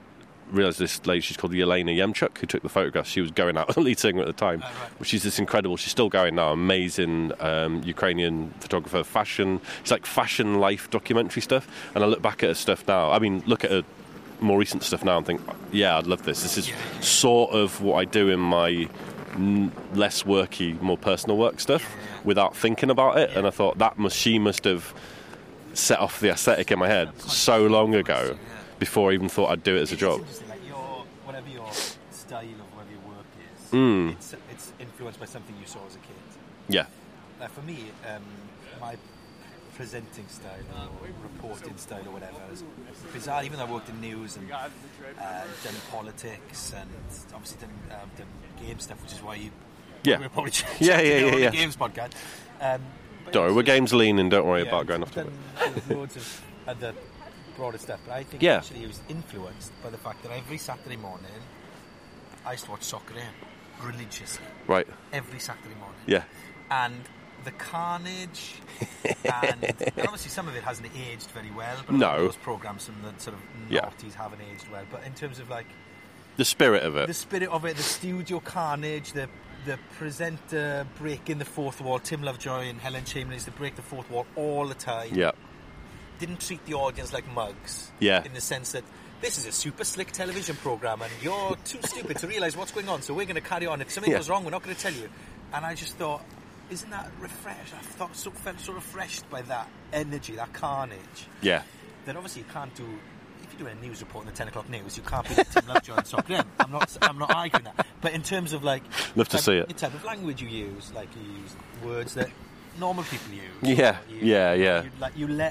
realised this lady, she's called Yelena Yemchuk, who took the photographs. She was going out, the lead singer at the time. Oh, right. But she's this incredible, she's still going now, amazing um, Ukrainian photographer, fashion. It's like fashion life documentary stuff. And I look back at her stuff now. I mean, look at her more recent stuff now and think, yeah, I'd love this. This is sort of what I do in my n- less worky, more personal work stuff without thinking about it. And I thought that must she must have set off the aesthetic in my head so long ago before I even thought I'd do it as a job. It's interesting, like your, whatever your style of whatever your work is, Mm. it's, it's influenced by something you saw as a kid. Yeah. Like for me, um, my presenting style or reporting style or whatever is bizarre. Even though I worked in news and uh, done politics and obviously done, um, done game stuff, which is why you Yeah. we're probably Yeah, yeah, yeah, on yeah. the games podcast. Um, but Don't worry, it's we're just- games leaning, don't worry yeah, about going I've off topic. done loads of other broader stuff, but I think Yeah. actually it was influenced by the fact that every Saturday morning I used to watch Soccer A M religiously. Right, Every Saturday morning. yeah. And the carnage, and, and obviously some of it hasn't aged very well, but a lot of No. those programmes from the sort of Yeah. noughties haven't aged well. But in terms of like The spirit of it. the spirit of it, the studio carnage, the the presenter breaking the fourth wall, Tim Lovejoy and Helen Chamberlain used to break the fourth wall all the time. Yeah, Didn't treat the audience like mugs. Yeah. In the sense that this is a super slick television programme and you're too stupid to realise what's going on, so we're going to carry on. If something Yeah. goes wrong, we're not going to tell you. And I just thought, isn't that refreshed? I thought so, felt so refreshed by that energy, that carnage. yeah. That obviously you can't do. If you're doing a news report in the ten o'clock news, you can't be like Tim Lovejoy and Soccer A M. I'm not. I'm not arguing that. But in terms of like, Love to type, see it. the type of language you use, like you use words that normal people use. Yeah, You- yeah, yeah. You, like you let.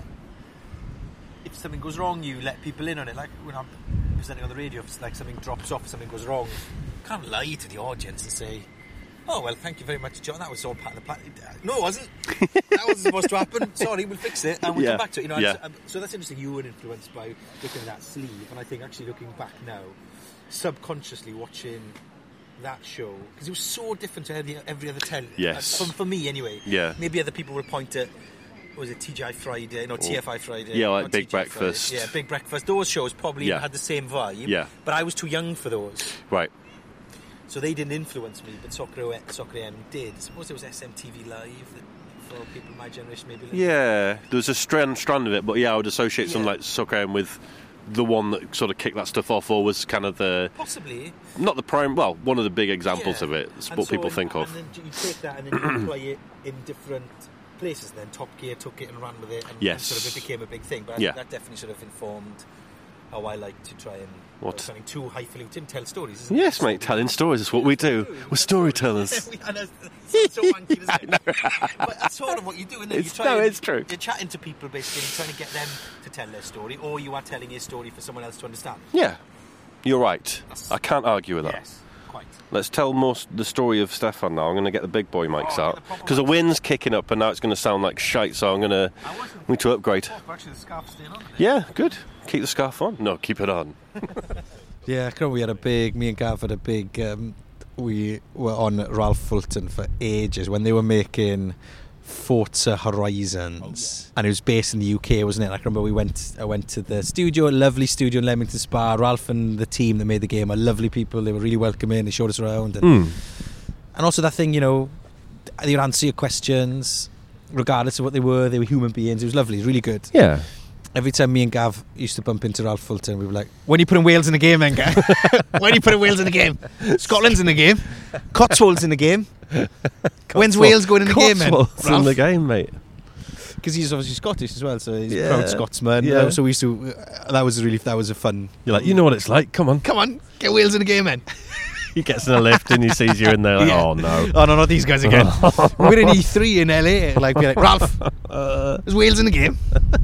If something goes wrong, you let people in on it. Like when I'm presenting on the radio, if it's like something drops off, something goes wrong, you can't lie to the audience and say, "Oh well, thank you very much, John. That was all part of the plan." No, it wasn't. That wasn't supposed to happen. Sorry, we'll fix it and we'll Yeah. come back to it. You know, Yeah. and so that's interesting. You were influenced by looking at that sleeve, and I think actually looking back now, subconsciously watching that show because it was so different to every, every other telly. Yes. Uh, for, for me anyway. Yeah. Maybe other people will point to. what Was it T G I Friday? No, T F I Friday. Yeah, like not Big T G I Breakfast. Friday. Yeah, Big Breakfast. Those shows probably Yeah. had the same vibe. Yeah. But I was too young for those. Right. So they didn't influence me, but Soccer, Soccer A M did. I suppose there was S M T V Live that, for people of my generation maybe. Yeah, there was a strand strand of it, but yeah, I would associate something Yeah. like Soccer A M with the one that sort of kicked that stuff off, or was kind of the Possibly. not the prime. Well, one of the big examples Yeah. of it. It's And what so people in- think of. And then you take that and then you apply it in different places. Then Top Gear took it and ran with it, and, Yes. and sort of it became a big thing. But I Yeah. think that definitely sort of informed how I like to try and What? something too highfalutin, tell stories. Isn't Yes, it? mate, telling stories is what we do. We're storytellers. We- and it's so wanky, isn't it? But that's sort of what you do, isn't it? It's- you try no, and- it's true. You're chatting to people basically, and trying to get them to tell their story, or you are telling your story for someone else to understand. Yeah, you're right. That's- I can't argue with that. Yes, quite. Let's tell more s- the story of Stefan now. I'm going to get the big boy mics Oh, get out the proper because the mics. wind's kicking up and now it's going to sound like shite. So I'm going to I wasn't. need to upgrade. Oh, actually, the scarf's staying on. Yeah, good. Keep the scarf on. No, keep it on. Yeah, I can remember we had a big, me and Gav had a big, um, we were on Ralph Fulton for ages when they were making Forza Horizons. And it was based in the U K, wasn't it? I can remember we went, I went to the studio, a lovely studio in Leamington Spa. Ralph and the team that made the game are lovely people. They were really welcoming. They showed us around. And, Mm. and also that thing, you know, they would answer your questions regardless of what they were. They were human beings. It was lovely. It was really good. Yeah. Every time me and Gav used to bump into Ralph Fulton, we were like, when are you putting Wales in the game then, Gav? When are you putting Wales in the game? Scotland's in the game. Cotswolds in the game. When's Wales going in the game, man? Cotswolds in the game, mate. Because he's obviously Scottish as well, so he's Yeah. a proud Scotsman. Yeah. Uh, So we used to, uh, that was really, that was a fun. You're like, you know what it's like. Come on. Come on, get Wales in the game, man. He gets in a lift and he sees you in there. Like, Yeah. oh no. Oh, no, not these guys again. We're in E three in L A. Like, be like, Ralph, Uh, is Wales in the game?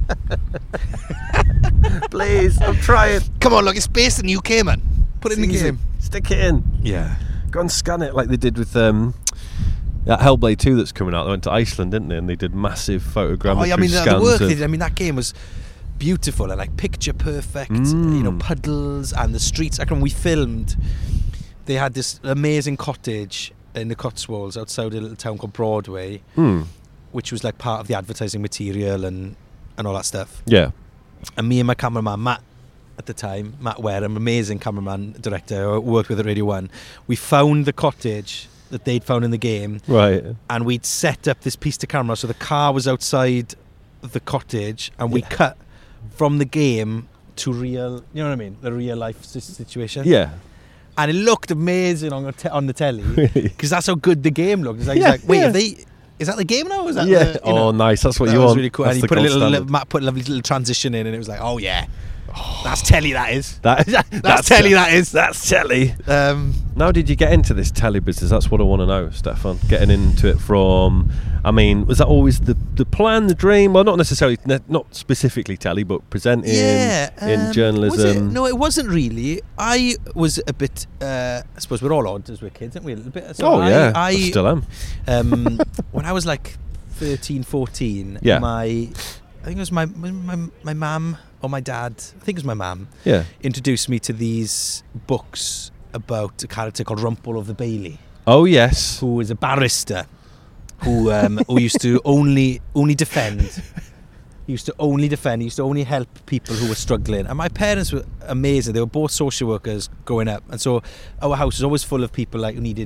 please, I'm trying. Come on, look, it's based in the U K, man. Put it in the Easy. game. Stick it in. Yeah. Go and scan it like they did with um, that Hellblade two that's coming out. They went to Iceland, didn't they? And they did massive photogrammetry Oh, yeah, I mean, the, scans the work of- they did, I mean, that game was beautiful and like picture perfect, Mm. you know, puddles and the streets. I can we filmed, they had this amazing cottage in the Cotswolds outside a little town called Broadway, Hmm. which was like part of the advertising material and, and all that stuff. Yeah. And me and my cameraman, Matt, at the time, Matt Wareham, amazing cameraman, director, I worked with at Radio one. We found the cottage that they'd found in the game. Right. And we'd set up this piece to camera. So the car was outside the cottage and we Yeah. cut from the game to real, you know what I mean? The real life si- situation. Yeah. And it looked amazing on the, te- on the telly Really? because that's how good the game looked. It's like, Yeah, it's like wait, yeah. have they... Is that the game now? Or is that Yeah. the, you know? Oh, nice. That's what That you was want. really cool. That's And he the put a gold little, standard. Matt put a lovely little transition in, and it was like, oh yeah, that's telly. That is. That, That's telly. That is. That's telly. Um, Now, did you get into this telly business? That's what I want to know, Stefan. Getting into it from, I mean, was that always the, the plan, the dream? Well, not necessarily, ne- not specifically telly, but presenting yeah. in um, journalism. Was it? No, it wasn't really. I was a bit. Uh, I suppose we're all odd as we're kids, aren't we? A little bit. So oh, I, yeah. I, I still am. um, when I was like thirteen, fourteen, Yeah. my, I think it was my my my mum or my dad. I think it was my mum. Yeah. Introduced me to these books about a character called Rumpole of the Bailey, Oh, yes. who was a barrister who um, who used to only only defend. He used to only defend. He used to only help people who were struggling. And my parents were amazing. They were both social workers growing up, and so our house was always full of people like who needed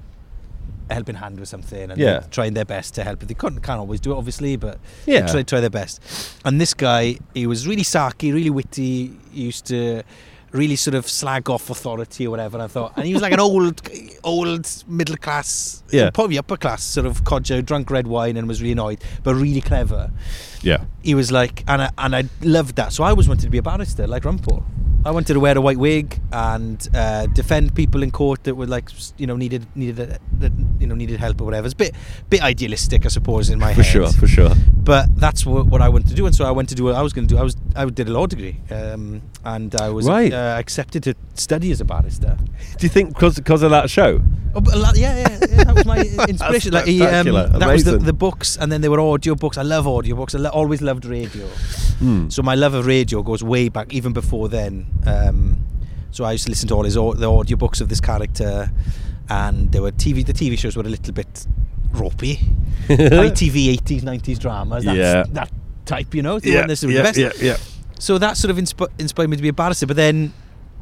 a helping hand with something, and Yeah. they trying their best to help. But they couldn't, can't always do it, obviously. But Yeah. they tried try their best. And this guy, he was really sarky, really witty. He used to really sort of slag off authority or whatever. And I thought, and he was like an old, old middle class, Yeah. probably upper class sort of codger, drunk red wine, and was really annoyed, but really clever. Yeah. He was like, and I, and I loved that. So I always wanted to be a barrister, like Rumpole. I wanted to wear a white wig and uh, defend people in court that were like, you know, needed needed a, that you know needed help or whatever. It's a bit bit idealistic, I suppose, in my For head. sure, for sure. But that's what, what I wanted to do, and so I went to do what I was going to do. I was I did a law degree, um, and I was Right. uh, accepted to study as a barrister. Do you think because because of that show? Oh, but a lot, yeah, yeah, yeah, that was my inspiration. Like, he, um, spectacular. that was the, Amazing. the books, and then there were audio books. I love audio books. I lo- always loved radio. Hmm. So my love of radio goes way back, even before then. Um, so I used to listen to all his au- the audio books of this character, and there were T V. The T V shows were a little bit ropey, I T V eighties, nineties dramas. That's, Yeah. that type, you know. They Yeah, weren't necessarily yeah, the best. yeah, yeah. So that sort of insp- inspired me to be a barrister. But then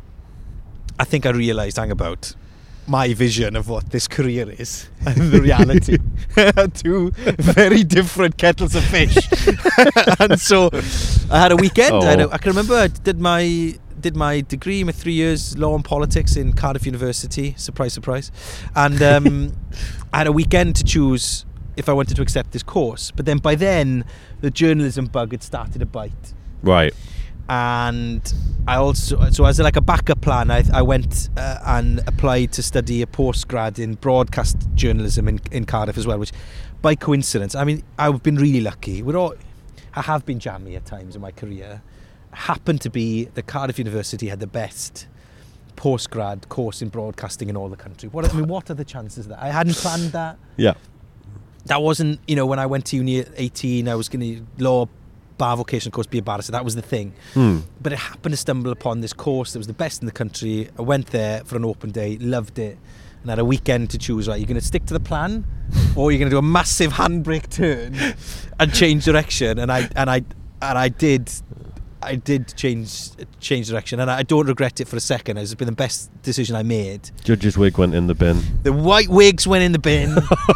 I think I realised, hang about, my vision of what this career is and the reality are two very different kettles of fish. And so I had a weekend. Oh. I, had a, I can remember I did my did my degree, my three years law and politics in Cardiff University. Surprise, surprise. And um, I had a weekend to choose if I wanted to accept this course. But then by then, the journalism bug had started to bite. Right. And I also, so as like a backup plan, I, I went uh, and applied to study a postgrad in broadcast journalism in, in Cardiff as well, which by coincidence, I mean, I've been really lucky. We're all, I have been jammy at times in my career. Happened to be that Cardiff University had the best postgrad course in broadcasting in all the country. What I mean, what are the chances of that? I hadn't planned that. Yeah. That wasn't, you know, when I went to uni at eighteen, I was going to law, bar vocational course, be a barrister. That was the thing. Hmm. But it happened to stumble upon this course that was the best in the country. I went there for an open day, loved it, and had a weekend to choose. Right, you're going to stick to the plan, or you're going to do a massive handbrake turn and change direction. And I and I and I did. I did change change direction, and I don't regret it for a second. It's been the best decision I made. Judge's wig went in the bin. The white wigs went in the bin.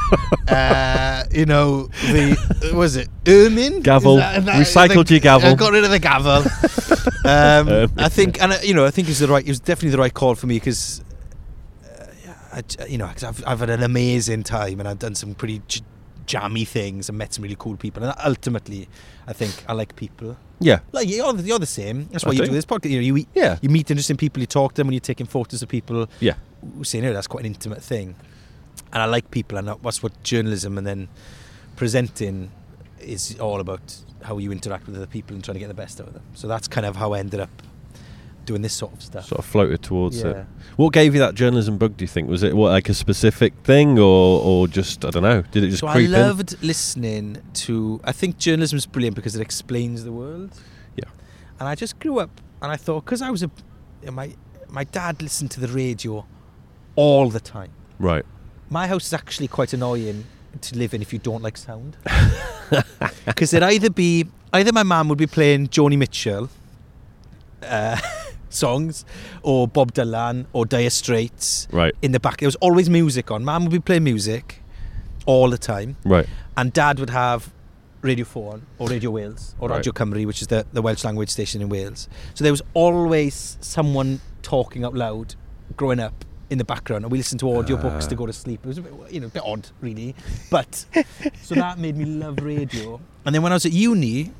uh, you know, the what was it ermine Gavel. Is that- is that- Recycled the- your gavel. I got rid of the gavel. um, I think, and uh, you know, I think it was the right. It was definitely the right call for me because, uh, I, you know, cause I've I've had an amazing time and I've done some pretty j- jammy things and met some really cool people. And ultimately, I think I like people. Yeah. Like you're, you're the same. That's I why you think. do this podcast. You know, you meet, Yeah. you meet interesting people. You talk to them when you're taking photos of people. Yeah. Who say, no, that's quite an intimate thing. And I like people, and that's what journalism and then presenting is all about. How you interact with other people and trying to get the best out of them. So that's kind of how I ended up doing this sort of stuff. Sort of floated towards Yeah. it. What gave you that journalism bug, do you think? Was it what, like a specific thing or or just, I don't know, did it just so I creep in? loved listening to, I think journalism is brilliant because it explains the world. Yeah. And I just grew up and I thought, because I was a, my my dad listened to the radio all the time. Right. My house is actually quite annoying to live in if you don't like sound. Because it'd either be, either my mum would be playing Joni Mitchell uh, songs, or Bob Dylan, or Dire Straits. Right. In the back, there was always music on. Mum would be playing music all the time, Right. and Dad would have Radio four on, or Radio Wales, or Right. Radio Cymru, which is the, the Welsh language station in Wales. So there was always someone talking out loud growing up in the background, and we listened to audiobooks Ah. to go to sleep. It was a bit, you know, a bit odd, really. But so that made me love radio. And then when I was at uni,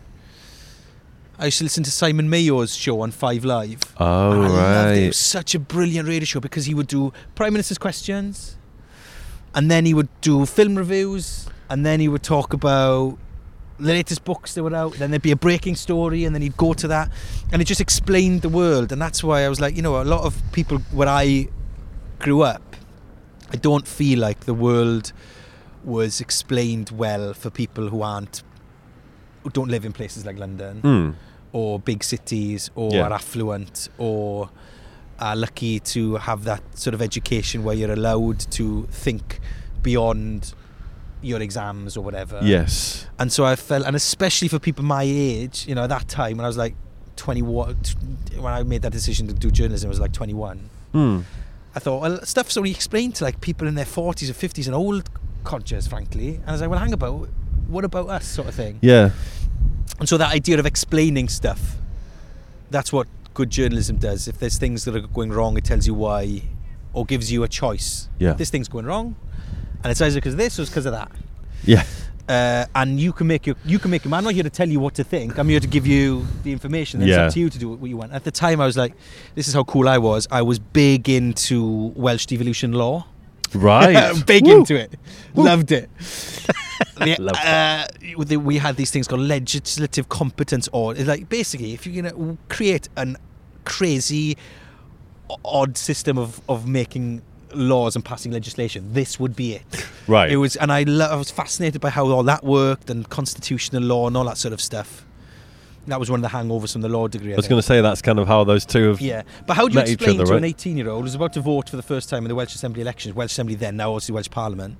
I used to listen to Simon Mayo's show on Five Live. Oh, And I loved it. It right. was such a brilliant radio show because he would do Prime Minister's questions, and then he would do film reviews, and then he would talk about the latest books that were out. Then there'd be a breaking story, and then he'd go to that, and it just explained the world. And that's why I was like, you know, a lot of people where I grew up, I don't feel like the world was explained well for people who aren't, who don't live in places like London. Mm. Or big cities, or Yeah. are affluent, or are lucky to have that sort of education where you're allowed to think beyond your exams or whatever. Yes. And so I felt, and especially for people my age, you know, at that time when I was like twenty-one, when I made that decision to do journalism, I was like twenty-one. Mm. I thought, well, stuff's only explained to like people in their forties or fifties and old codgers, frankly. And I was like, well, hang about, what about us, sort of thing. Yeah. And so that idea of explaining stuff, that's what good journalism does. If there's things that are going wrong, it tells you why, or gives you a choice. Yeah. This thing's going wrong, and it's either because of this or it's because of that. Yeah. Uh, and you can make your you can make your. I'm not here to tell you what to think. I'm here to give you the information. Then Yeah. It's up to you to do what you want. At the time, I was like, this is how cool I was. I was big into Welsh devolution law. Right. Big Woo. into it. Loved it. The- Love uh, the- we had these things called legislative competence, or it's like basically if you're going to create an crazy o- odd system of, of making laws and passing legislation, this would be it. Right. It was, and I, lo- I was fascinated by how all that worked, and constitutional law and all that sort of stuff. That was one of the hangovers from the law degree. I, I was going to say that's kind of how those two have. yeah, but how do you met each explain other, to an right? eighteen-year-old who's about to vote for the first time in the Welsh Assembly elections, Welsh Assembly then, now obviously Welsh Parliament,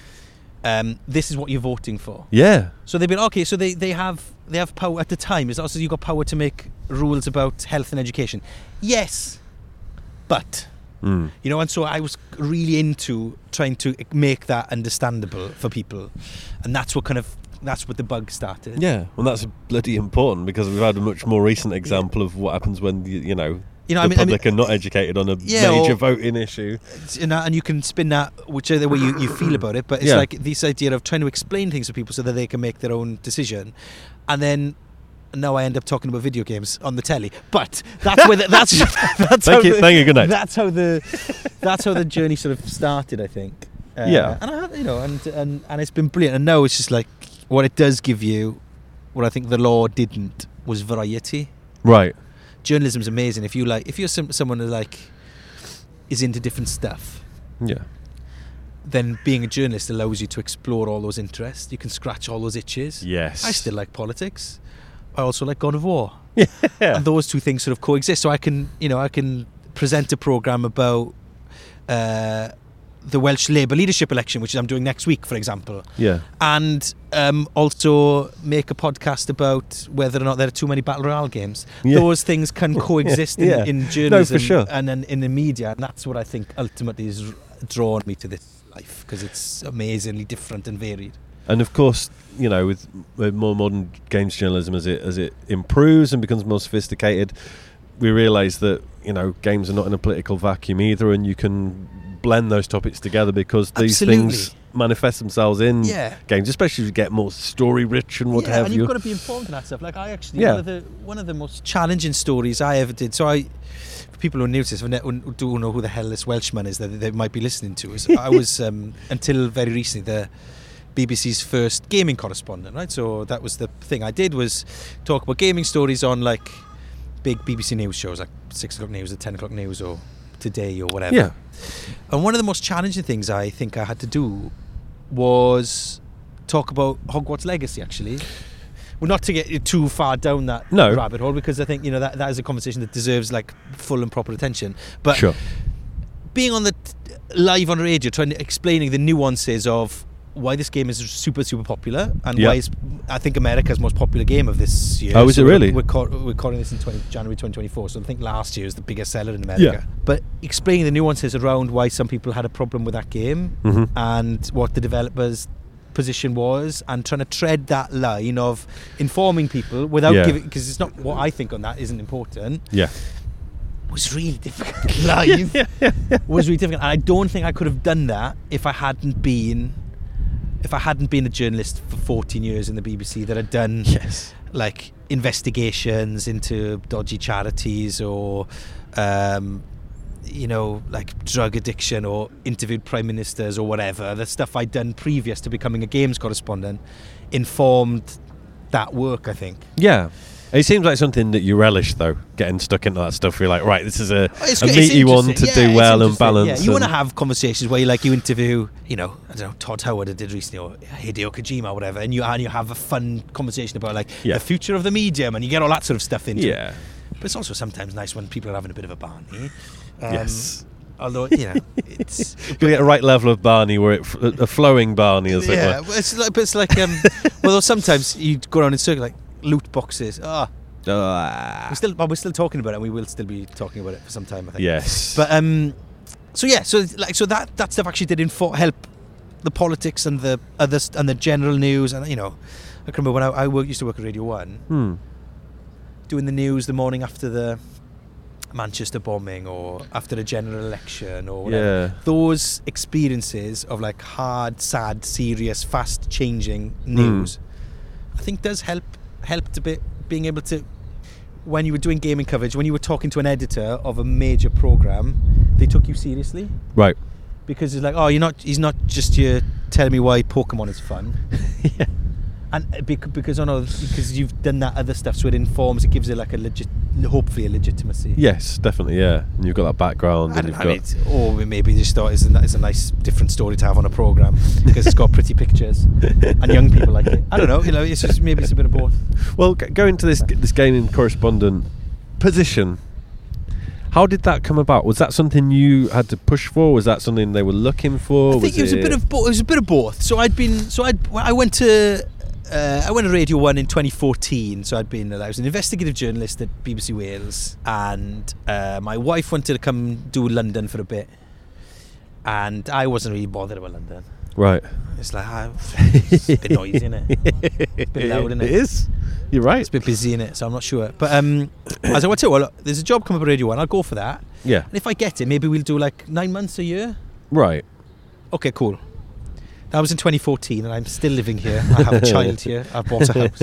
um, this is what you're voting for? Yeah. So they've been okay. So they, they have they have power at the time. Is also you've got power to make rules about health and education. Yes, but Mm. you know, and so I was really into trying to make that understandable for people, and that's what kind of that's what the bug started. Yeah. Well, that's bloody important because we've had a much more recent example of what happens when you, you know. You know, the I mean, I public mean, are not educated on a yeah, major or- voting issue. you know, and you can spin that whichever way you, you feel about it, but it's Yeah. like this idea of trying to explain things to people so that they can make their own decision, and then now I end up talking about video games on the telly. But that's where the, that's that's Thank how you- the, thank you, good night. That's how the that's how the journey sort of started, I think. Uh, Yeah. and I have, you know, and, and and it's been brilliant. And now it's just like what it does give you, what I think the law didn't, was variety. Right. Journalism's amazing. If you like, if you're some, someone who like is into different stuff, Yeah. then being a journalist allows you to explore all those interests. You can scratch all those itches. Yes. I still like politics. I also like God of War. Yeah. And those two things sort of coexist. So I can, you know, I can present a programme about uh, the Welsh Labour leadership election, which I'm doing next week, for example. Yeah. And um, also make a podcast about whether or not there are too many Battle Royale games. Yeah. Those things can coexist Yeah. in, in journalism No, for sure. and in, in the media. And that's what I think ultimately has drawn me to this life, because it's amazingly different and varied. And of course, you know, with, with more modern games journalism, as it as it improves and becomes more sophisticated, we realise that, you know, games are not in a political vacuum either, and you can blend those topics together because these Absolutely. things manifest themselves in Yeah. games, especially as you get more story rich and what yeah, have and you. you've got to be informed in that stuff. Like I actually, Yeah. one of the one of the most challenging stories I ever did. So I, for people who are new to this, who ne- who don't know who the hell this Welshman is that they might be listening to, is I was um, until very recently the B B C's first gaming correspondent, right? So that was the thing I did, was talk about gaming stories on like big B B C news shows, like six o'clock news or ten o'clock news or Today or whatever. Yeah. And one of the most challenging things I think I had to do was talk about Hogwarts Legacy, actually. Well, not to get too far down that No. rabbit hole, because I think, you know, that, that is a conversation that deserves like full and proper attention. But Sure. being on the t- live on radio, trying to explaining the nuances of why this game is super super popular and Yep. why it's I think America's most popular game of this year. Oh, is it we're- really? We're, call, we're calling this in twenty, January twenty twenty-four, so I think last year was the biggest seller in America. Yeah. But explaining the nuances around why some people had a problem with that game Mhm. and what the developers' position was, and trying to tread that line of informing people without Yeah. giving, because it's not what I think on that isn't important. Yeah. Was really difficult. Live was really difficult, and I don't think I could have done that if I hadn't been, if I hadn't been a journalist for fourteen years in the B B C that had done Yes. like investigations into dodgy charities or, um, you know, like drug addiction, or interviewed prime ministers or whatever. The stuff I'd done previous to becoming a games correspondent informed that work, I think. Yeah. It seems like something that you relish, though, getting stuck into that stuff. You're like, right, this is a, It's- a it's meaty one interesting. to Yeah, do it's well and interesting. balance. Yeah, you want to and- have conversations where you like you interview, you know, I don't know, Todd Howard did recently, or Hideo Kojima or whatever, and you and you have a fun conversation about like Yeah. the future of the medium, and you get all that sort of stuff into it. Yeah. But it's also sometimes nice when people are having a bit of a barney. Um, Yes. Although, you know, it's You get a right level of Barney, where it, f- a flowing Barney, as it yeah, were. but it's like, but it's like um, well, sometimes you go around in circle like loot boxes. Ah, Ah. we're still, but we're still talking about it, and we will still be talking about it for some time, I think. Yes. But um, so yeah, so like so that that stuff actually did info- help the politics and the other st- and the general news, and you know, I can remember when I, I work, used to work at Radio One, Hmm. doing the news the morning after the Manchester bombing or after the general election or whatever. Yeah. Those experiences of like hard, sad, serious, fast changing news, I think does help helped a bit being able to, when you were doing gaming coverage, when you were talking to an editor of a major program, they took you seriously, Right. because it's like, oh, you're not he's not just you telling me why Pokemon is fun. Yeah. And bec- because I know because you've done that other stuff, so it informs, it gives it like a legit, hopefully a legitimacy. Yes, definitely, yeah. And you've got that background, I and don't you've know, got... I mean, it's- or maybe this thought is a, is a nice different story to have on a program because it's got pretty pictures and young people like it. I don't know, you know, it's just maybe it's a bit of both. Well, g- going to this this gaming correspondent position, how did that come about? Was that something you had to push for? Was that something they were looking for? I think it was a bit of bo- it was a bit of both. So I'd been so I'd I went to uh, I went to Radio One in twenty fourteen. So I'd been I was an investigative journalist at B B C Wales, and uh, my wife wanted to come do London for a bit, and I wasn't really bothered about London. Right. It's like ah, it's a bit noisy, isn't it? It's a bit loud, isn't it? It is. You're right. It's a bit busy in it, so I'm not sure. But um, as I went to, well, look, there's a job come up at Radio One. I'll go for that. Yeah. And if I get it, maybe we'll do like nine months a year. Right. Okay, cool. That was in twenty fourteen, and I'm still living here. I have a child here. I've bought a house.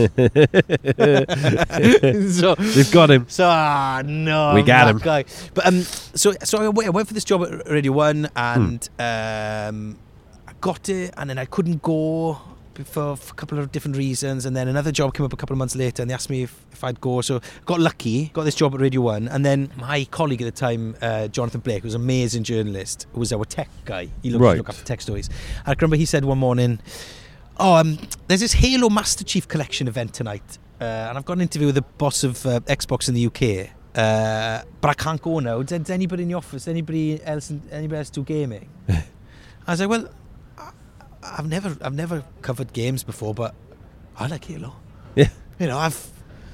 so, They've got him. so ah, no, We I'm got that him. Guy. But um, so so I went, I went for this job at Radio One, and Hmm. um, I got it, and then I couldn't go for, for a couple of different reasons, and then another job came up a couple of months later, and they asked me if, if I'd go. So got lucky, got this job at Radio One, and then my colleague at the time, uh, Jonathan Blake, who was an amazing journalist, who was our tech guy. He looked, Right. looked after tech stories. And I can remember he said one morning, "Oh, um, there's this Halo Master Chief Collection event tonight, uh, and I've got an interview with the boss of uh, Xbox in the U K, uh, but I can't go now. Does anybody in the office? Anybody else? Anybody else do gaming?" I was like, "Well, I- I've never, I've never covered games before, but I like Halo. Yeah. You know, I've,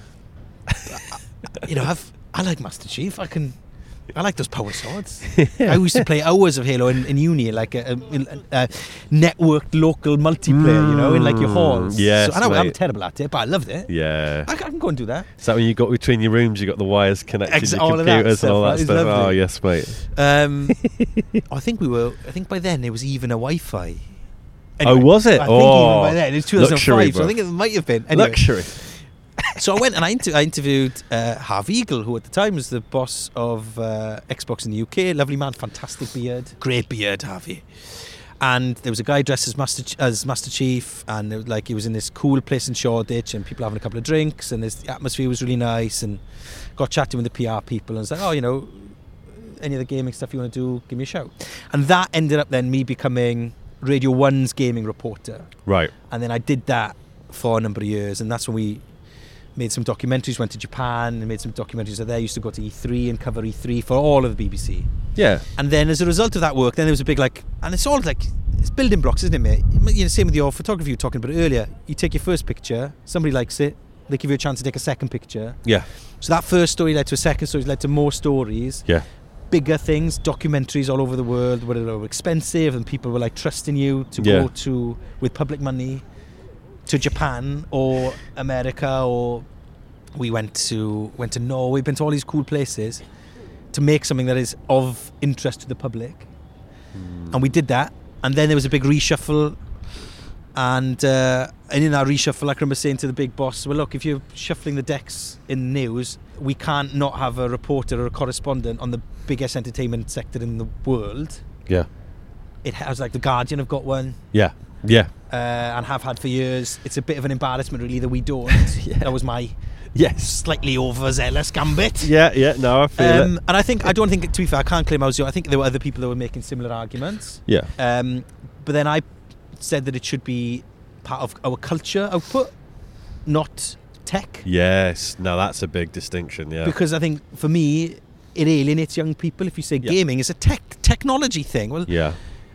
you know, I've, I like Master Chief. I can." I like those power swords. I used to play hours of Halo in, in uni, like a, a, a networked local multiplayer, you know, in like your halls. Mm, yes, so I know I'm mate. terrible at it, but I loved it. Yeah. I, I can go and do that. Is that when you got between your rooms, you got the wires connected Ex- to your all of that computers and all that stuff, right? stuff? It's Oh, lovely. yes, mate. Um, I think we were. I think by then it was even a Wi-Fi. Oh, was it? I think Oh, even by then it was two thousand five. luxury, So I bruv. think it might have been anyway. Luxury. So I went and I, inter- I interviewed uh, Harv Eagle, who at the time was the boss of uh, Xbox in the U K. Lovely man, fantastic beard, great beard, Harvey. And there was a guy dressed as Master Ch- as Master Chief, and it was like he was in this cool place in Shoreditch, and people having a couple of drinks, and this, the atmosphere was really nice. And got chatting with the P R people, and was like, oh, you know, any of the gaming stuff you want to do, give me a shout. And that ended up then me becoming Radio One's gaming reporter. Right. And then I did that for a number of years, and that's when we made some documentaries, went to Japan and made some documentaries there. I used to go to E three and cover E three for all of the B B C. Yeah. And then as a result of that work, then there was a big like, and it's all like, it's building blocks, isn't it, mate? You know, same with your photography you were talking about earlier. You take your first picture, somebody likes it, they give you a chance to take a second picture. Yeah. So that first story led to a second story, led to more stories. Yeah. Bigger things, documentaries all over the world where they were expensive and people were like trusting you to Yeah. go to, with public money, to Japan or America, or we went to went to Norway, been to all these cool places to make something that is of interest to the public. Mm. And we did that. And then there was a big reshuffle. And uh, and in that reshuffle, I remember saying to the big boss, well, look, if you're shuffling the decks in the news, we can't not have a reporter or a correspondent on the biggest entertainment sector in the world. Yeah. It has, like, The Guardian have got one. Yeah. Yeah. Uh, and have had for years. It's a bit of an embarrassment, really, that we don't. Yeah. That was my Yes. slightly overzealous gambit. Yeah, yeah, no, I feel Um, it. and I think, I don't think, to be fair, I can't claim I was, I think there were other people that were making similar arguments. Yeah. Um, but then I said that it should be part of our culture output, not tech. Yes. No, that's a big distinction, yeah. Because I think, for me, it alienates young people if you say Yeah. gaming is a tech technology thing. Well, Yeah.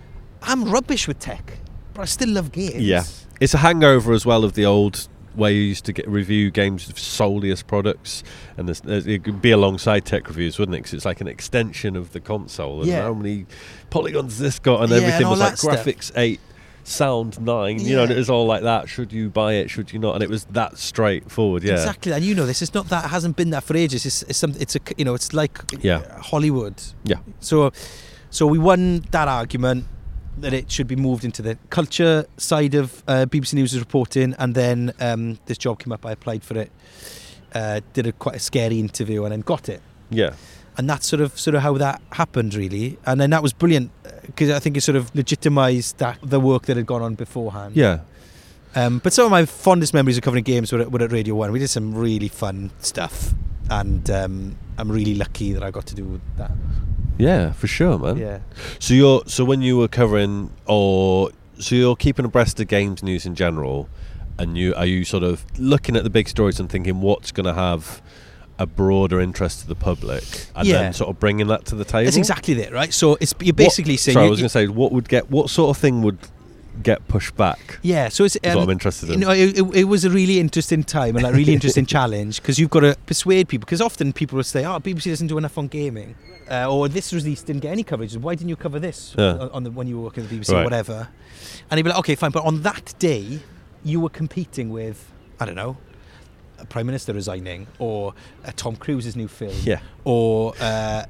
I'm rubbish with tech, but I still love games. Yeah. It's a hangover as well of the old way you used to get review games solely as products, and there's, there's, it could be alongside tech reviews, wouldn't it? Because it's like an extension of the console. And Yeah. how many polygons this got, and Yeah, everything and all was like that stuff. graphics eight, sound nine. You know, and it Yeah. was all like that. Should you buy it? Should you not? And it was that straightforward. Yeah. Exactly, and you know this. It's not that it hasn't been that for ages. It's, it's some. It's a. You know, it's like Yeah. Hollywood. Yeah. So, so we won that argument that it should be moved into the culture side of uh, B B C News' reporting, and then um, this job came up. I applied for it, uh, did a quite a scary interview, and then got it. Yeah. And that's sort of sort of how that happened, really. And then that was brilliant because I think it sort of legitimised that the work that had gone on beforehand. Yeah. Um, but some of my fondest memories of covering games were at, were at Radio One. We did some really fun stuff, and um, I'm really lucky that I got to do that. Yeah, for sure, man. Yeah. So you're so when you were covering, or so you're keeping abreast of games news in general, and you are you sort of looking at the big stories and thinking what's going to have a broader interest to the public, and Yeah. then sort of bringing that to the table. That's exactly it, right? So it's you're basically what, saying. Sorry, you, I was going to say, what would get what sort of thing would get pushed back? Yeah, so it's. Is Um, what I'm interested in. You know, it, it, it was a really interesting time and like really interesting challenge because you've got to persuade people. Because often people will say, "Oh, B B C doesn't do enough on gaming," uh, or "This release didn't get any coverage. Why didn't you cover this Yeah. on, on the when you were working at the B B C Right. or whatever?" And he'd be like, "Okay, fine, but on that day, you were competing with, I don't know, a Prime Minister resigning, or uh, Tom Cruise's new film, Yeah. or." Uh,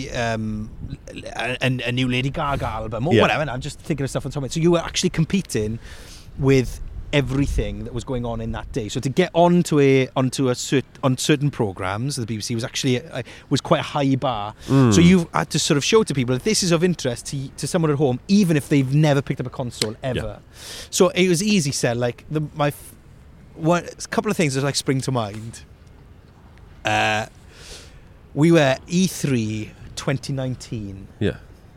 Um, a, a new Lady Gaga album or Yeah. whatever. And I'm just thinking of stuff on top of it. So you were actually competing with everything that was going on in that day. So to get onto a onto a cert, on certain programs, the B B C was actually a, was quite a high bar. Mm. So you had to sort of show to people that this is of interest to, to someone at home, even if they've never picked up a console ever. Yeah. So it was easy sell. Like the my f- one a couple of things that like spring to mind. Uh, we were E three twenty nineteen. Yeah.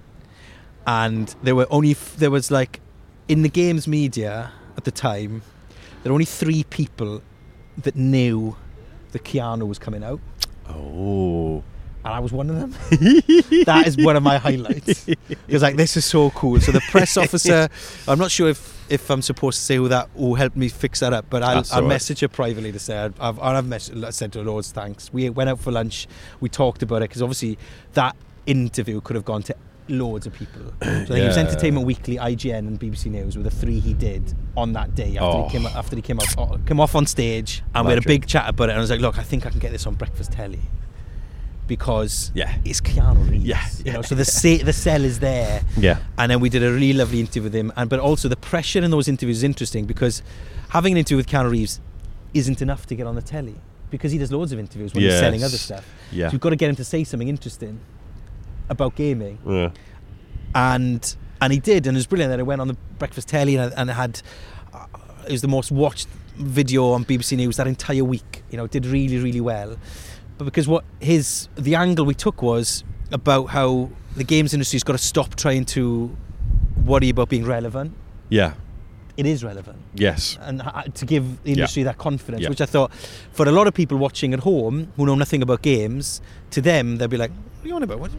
And there were only f- there was like in the games media at the time there were only three people that knew that Keanu was coming out, Oh. and I was one of them. That is one of my highlights because like this is so cool. So the press officer, I'm not sure if if I'm supposed to say who that who helped me fix that up, but I'll, That's I'll all right. message her privately to say I've I've, I've messaged, sent her loads thanks. We went out for lunch, we talked about it because obviously that interview could have gone to loads of people. So I think it was Yeah. Entertainment Weekly, I G N, and B B C News were the three he did on that day after Oh. he came after he came off came off on stage, and we had a Magic. big chat about it. And I was like, look, I think I can get this on breakfast telly because Yeah. it's Keanu Reeves. Yeah. You know, so the se- the sell is there. Yeah. And then we did a really lovely interview with him, and but also the pressure in those interviews is interesting because having an interview with Keanu Reeves isn't enough to get on the telly because he does loads of interviews when he's Yes. selling other stuff. Yeah. So you've got to get him to say something interesting about gaming, Yeah. and and he did, and it was brilliant. That it went on the breakfast telly, and, and it had uh, it was the most watched video on B B C News that entire week. You know, it did really really well. But because what his the angle we took was about how the games industry's got to stop trying to worry about being relevant. Yeah. It is relevant, Yes. and uh, to give the industry that confidence, Yeah. which I thought for a lot of people watching at home who know nothing about games, to them they'll be like, "What are you on about? What?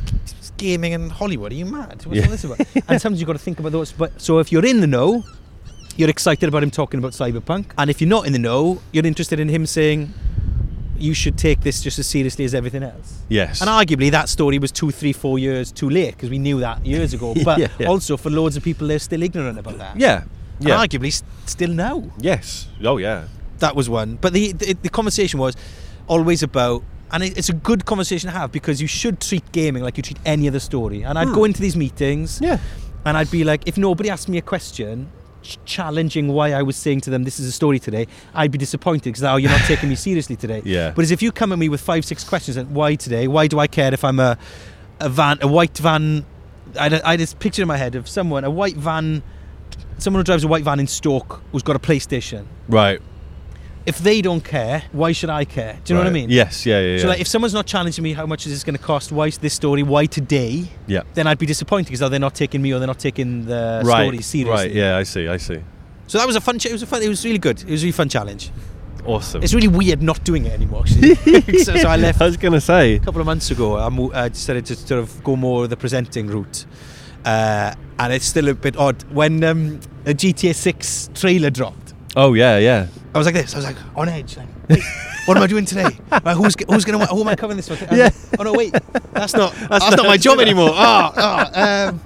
gaming and Hollywood. Are you mad? What's yeah. all this about? And sometimes you've got to think about those. But so if you're in the know, you're excited about him talking about Cyberpunk. And if you're not in the know, you're interested in him saying, you should take this just as seriously as everything else. Yes. And arguably that story was two, three, four years too late because we knew that years ago. But yeah, yeah. also for loads of people, they're still ignorant about that. Yeah. Yeah. And arguably st- still now. Yes. Oh, yeah. That was one. But the, the, the conversation was always about, and it, it's a good conversation to have because you should treat gaming like you treat any other story. And I'd hmm. go into these meetings yeah. and I'd be like, if nobody asked me a question challenging why I was saying to them this is a story today, I'd be disappointed because oh, you're not taking me seriously today. Yeah. But as if you come at me with five, six questions and why today? Why do I care if I'm a a van, a white van? I had, I had this picture in my head of someone, a white van, someone who drives a white van in Stoke who's got a PlayStation. Right. If they don't care, why should I care? Do you know right. what I mean? Yes, yeah, yeah. So yeah. like, if someone's not challenging me, how much is this going to cost? Why is this story? Why today? Yeah. Then I'd be disappointed because oh, they're not taking me or they're not taking the right. story seriously. Right. Yeah, I see. I see. So that was a fun. Ch- it was a fun. It was really good. It was a really fun challenge. Awesome. It's really weird not doing it anymore. Actually, so, so I left. I was going to say a couple of months ago. I mo- I decided to sort of go more the presenting route, uh, and it's still a bit odd when um, a G T A six trailer dropped. Oh yeah, yeah. I was like this. I was like on edge. Like, wait, what am I doing today? Right, who's who's gonna who am I covering this for? Yeah. Like, oh no, wait. That's not that's, that's not, not my job anymore. Oh, oh um,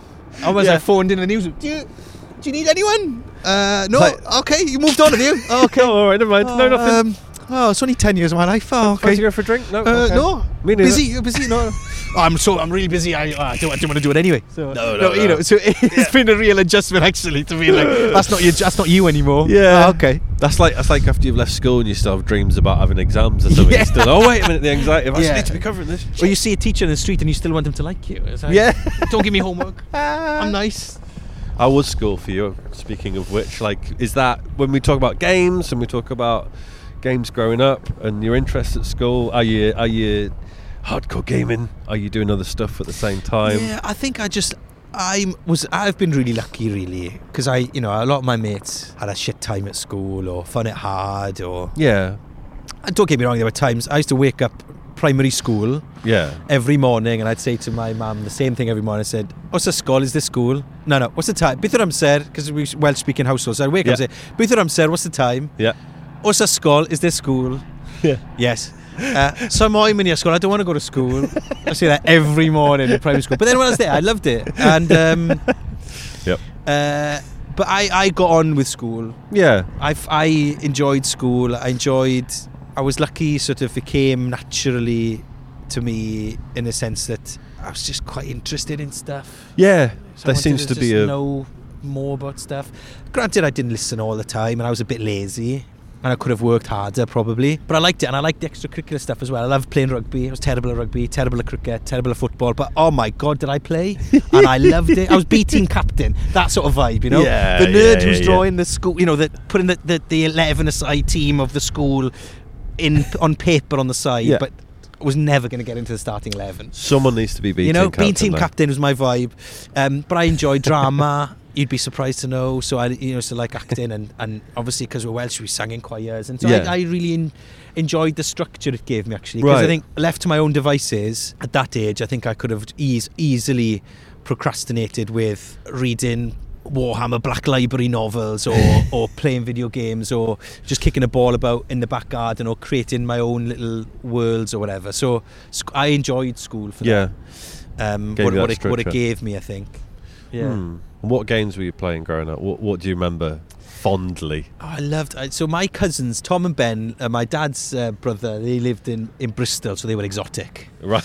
I was yeah. like phoned in the news. Do you do you need anyone? Uh, no. Like, okay, you moved on, have you? Oh, okay. Oh, all right, never mind. Oh, no, nothing. Um, oh, it's only ten years of my life. Oh, okay. Want to go for a drink? No. Uh, okay. No. Me neither. Busy. You're busy. No. Oh, I'm so. I'm really busy. I. Uh, I don't. I don't want to do it anyway. So, no, no, no, no. You know. So it's yeah. been a real adjustment actually to be like, that's not you. That's not you anymore. Yeah. Oh, okay. That's like that's like after you've left school and you still have dreams about having exams or something. Yeah. You're still, oh wait a minute, the anxiety. I yeah. need to be covering this. Or you see a teacher in the street and you still want them to like you. It's like, yeah. Don't give me homework. I'm nice. How was school for you? Speaking of which, like, is that when we talk about games and we talk about games growing up and your interests at school? Are you are you hardcore gaming? Are you doing other stuff at the same time? Yeah, I think I just I was I've been really lucky, really, because I you know a lot of my mates had a shit time at school or found it hard or yeah. And don't get me wrong, there were times I used to wake up primary school yeah every morning and I'd say to my mum the same thing every morning. I said, what's the school? Is this school? No, no. What's the time? Beth am said, because we Welsh speaking household, so I'd wake yeah. up and say, Beth am said, what's the time? Yeah. What's the school? Is this school? Yeah. Yes. Uh, so I'm in your school. I don't want to go to school. I say that every morning in primary school. But then when I was there, I loved it. And um, yep. Uh, but I, I got on with school. Yeah. I I enjoyed school. I enjoyed. I was lucky. Sort of it came naturally to me in the sense that I was just quite interested in stuff. Yeah. So there seems to, to be a know more about stuff. Granted, I didn't listen all the time, and I was a bit lazy. And I could have worked harder probably, but I liked it, and I liked the extracurricular stuff as well. I loved playing rugby. I was terrible at rugby, terrible at cricket, terrible at football, but oh my god, did I play? And I loved it. I was B team captain, that sort of vibe, you know. Yeah, the nerd yeah, who's yeah, drawing yeah. the school, you know, the putting the, the, the eleven-a-side team of the school in on paper on the side, yeah. but was never going to get into the starting eleven. Someone needs to be B team you know, captain. B team though. captain was my vibe, um, but I enjoyed drama. You'd be surprised to know. So I, you know, so like acting and, and obviously because we're Welsh, we sang in choirs, and so yeah. I, I really in, enjoyed the structure it gave me actually. Because right. I think left to my own devices at that age, I think I could have ease, easily procrastinated with reading Warhammer Black Library novels or or playing video games or just kicking a ball about in the back garden or creating my own little worlds or whatever. So sc- I enjoyed school for yeah. that. Um, Gave what, you that what, it, what it structure. gave me, I think. Yeah. Hmm. What games were you playing growing up? What What do you remember fondly? Oh, I loved. I, so my cousins, Tom and Ben, uh, my dad's uh, brother, they lived in, in Bristol, so they were exotic. Right.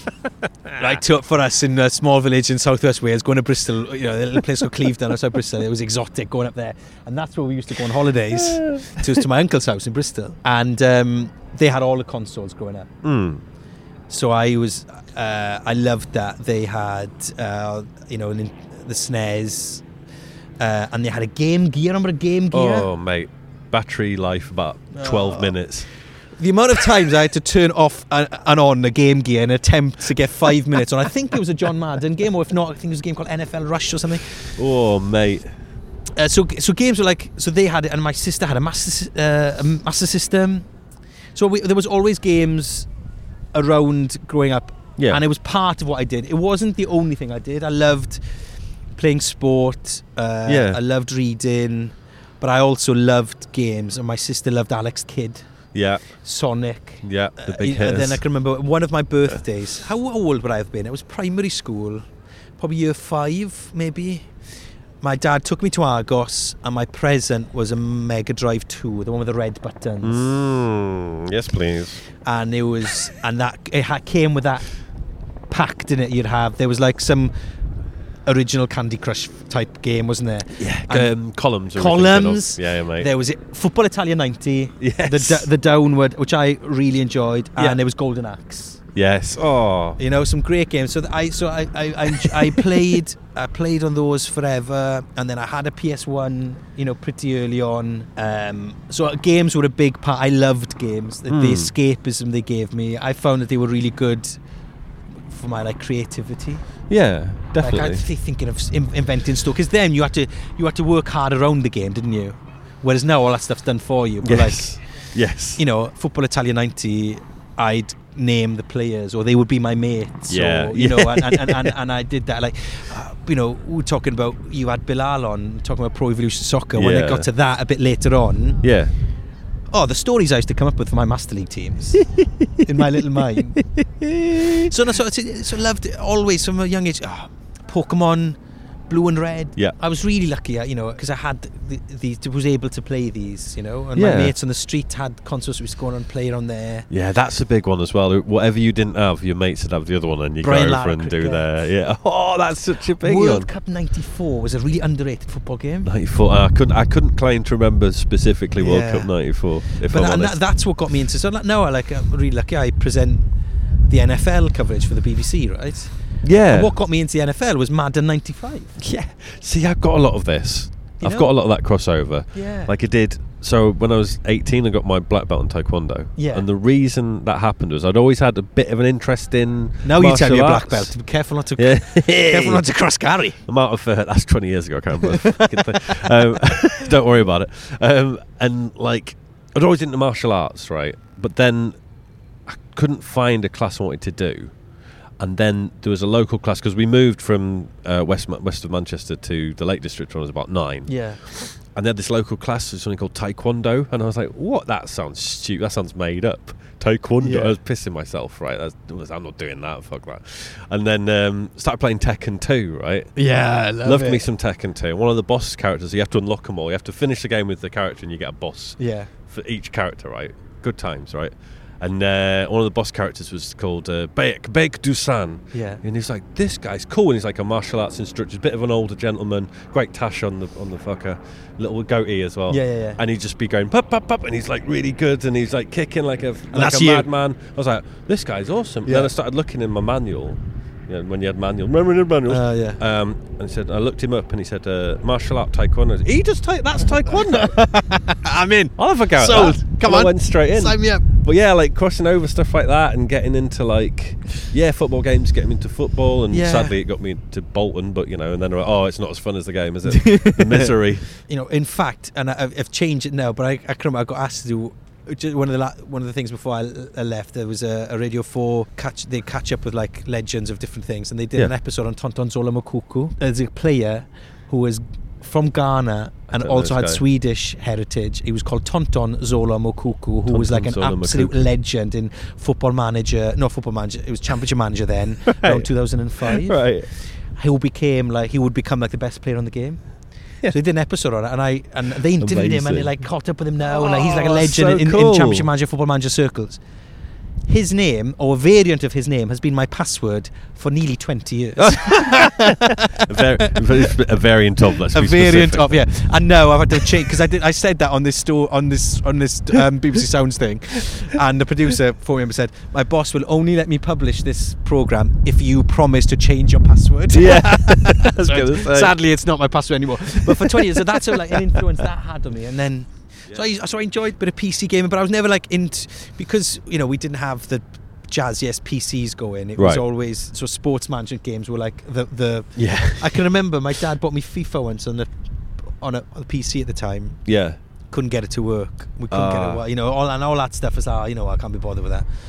Right to, for us in a small village in southwest Wales, going to Bristol, you know, a little place called Clevedon outside Bristol. It was exotic going up there, and that's where we used to go on holidays to to my uncle's house in Bristol, and um, they had all the consoles growing up. Mm. So I was, uh, I loved that they had, uh, you know, the S N E S, uh, and they had a Game Gear. Remember a Game Gear? Oh, mate. Battery life about twelve Oh. minutes. The amount of times I had to turn off and, and on a Game Gear in an attempt to get five minutes on. I think it was a John Madden game, or if not, I think it was a game called N F L Rush or something. Oh, mate. Uh, so, so games were like, so they had it, and my sister had a master, uh, a master system. So we, there was always games around growing up Yeah. And it was part of what I did. It wasn't the only thing I did. I loved playing sport. Uh, Yeah. I loved reading. But I also loved games. And my sister loved Alex Kidd, Yeah. Sonic. Yeah. The Uh, big you know, hitters. then I can remember one of my birthdays. How old would I have been? It was primary school. Probably year five, maybe. My dad took me to Argos, and my present was a Mega Drive two, the one with the red buttons. Mm, yes, please. And it was, and that it ha- came with that packed in it. You'd have there was like some original Candy Crush type game, wasn't there? Yeah. And Um, columns. are what we're thinking columns. of. Yeah, yeah, mate. There was it, Football Italia ninety. Yes. The d- the downward, which I really enjoyed, Yeah. and there was Golden Axe. Yes. Oh. You know, some great games. So th- I so I I, I, I played I played on those forever, and then I had a P S one. You know, pretty early on. Um, so games were a big part. I loved games. The, the Mm. escapism they gave me. I found that they were really good for my like creativity. Yeah, Like definitely. I was thinking of s- in- inventing stuff because then you had to you had to work hard around the game, didn't you? Whereas now all that stuff's done for you. But yes. yes. like you know, Football Italia ninety, I'd name the players or they would be my mates. Yeah. Or, you Yeah. know, and, and, and, and, and I did that. Like, uh, you know, we were talking about you had Bilal on talking about Pro Evolution Soccer. When Yeah. it got to that a bit later on, Yeah. oh, the stories I used to come up with for my Master League teams in my little mind. So, no, so, so I loved it always from a young age. Oh, Pokemon, Blue and Red. Yeah. I was really lucky, you know, because I had the, these, was able to play these, you know, and Yeah. my mates on the street had consoles. We was going and playing on there. Yeah, that's a big one as well. Whatever you didn't have, your mates would have the other one, and you Brian go Lara over and do cricket. their. Yeah. Oh, that's such a big World one. Cup ninety-four was a really underrated football game. ninety-four. I couldn't. I couldn't claim to remember specifically World Yeah. Cup ninety-four. If But I'm and honest. that, that's what got me into. So like, no, I like I'm really lucky. I present the N F L coverage for the B B C, right? yeah. And what got me into the N F L was Madden ninety-five. Yeah. See, I've got a lot of this. You I've know? got a lot of that crossover. Yeah. Like I did. So when I was eighteen, I got my black belt in Taekwondo. Yeah. And the reason that happened was I'd always had a bit of an interest in. Now you tell me a martial black arts. belt. Be careful not to Yeah. careful not to cross carry. I'm out of uh, that's twenty years ago. I can't remember. the fucking thing. um, don't worry about it. Um, and like, I'd always into martial arts, right? But then I couldn't find a class I wanted to do. And then there was a local class because we moved from uh, west Ma- west of Manchester to the Lake District when I was about nine. Yeah. And they had this local class, was something called Taekwondo, and I was like, "What? That sounds stupid. That sounds made up." Taekwondo. Yeah. I was pissing myself, right? I was, I'm not doing that. Fuck that. And then um, started playing Tekken two, right? Yeah, I love Loved it. me some Tekken two. One of the boss characters, you have to unlock them all. You have to finish the game with the character, and you get a boss Yeah. for each character, right? Good times, right? And uh, one of the boss characters was called uh, Baek, Baek Dusan. Yeah. And he's like, this guy's cool. And he's like a martial arts instructor, a bit of an older gentleman, great tash on the on the fucker, little goatee as well. Yeah, yeah, yeah. And he'd just be going, pop, pop, pop, and he's like really good, and he's like kicking like a, like that's a you. madman. I was like, this guy's awesome. And Yeah. then I started looking in my manual, you know, when you had manual, remember the manuals? Uh, yeah. Um, and he said, I looked him up, and he said, uh, martial art taekwondo. He does ta- that's taekwondo. I'm in. I'll have a go at Sold. that. Come And I on. went straight in. Sign me up. But yeah, like crossing over stuff like that and getting into like, yeah, football games, getting into football, and Yeah. sadly it got me to Bolton, but you know, and then I went, oh, it's not as fun as the game, is it? The misery. You know, in fact, and I, I've changed it now, but I, I can remember I got asked to do just one of the la- one of the things before I, I left. There was a, a Radio four catch. They catch up with like legends of different things, and they did Yeah. an episode on Tonton Zola Mokuku. There's a player who was from Ghana and don't know also this had guy. Swedish heritage. He was called Tonton Zola Mokuku, who was Tonton like an Zola absolute Mokuku. legend in Football Manager. No, Football Manager. It was Championship Manager then, around two thousand five. Right. Who became like he would become like the best player on the game. Yeah. So they did an episode on it, and I and they interviewed him, and they Amazing. like caught up with him now, and like, he's like a Oh, legend so in, cool. in Championship Manager, Football Manager circles. His name, or a variant of his name, has been my password for nearly twenty years. a, var- a variant of, let's a be variant specific. of, yeah. And no, I've had to change because I did. I said that on this store, on this on this um, B B C Sounds thing, and the producer for me said, "My boss will only let me publish this program if you promise to change your password." Yeah. I was So gonna say. sadly, it's not my password anymore. But for twenty years, so that's how, like an influence that had on me. And then, so I so I enjoyed a bit of P C gaming, but I was never like into, because you know we didn't have the Jazz Yes P Cs going. It was Right. always so sports management games were like the the. Yeah. I can remember my dad bought me FIFA once on the on a, on a P C at the time. Yeah. Couldn't get it to work. We couldn't Ah. get it. wo- You know, all and all that stuff is ah, you know, I can't be bothered with that.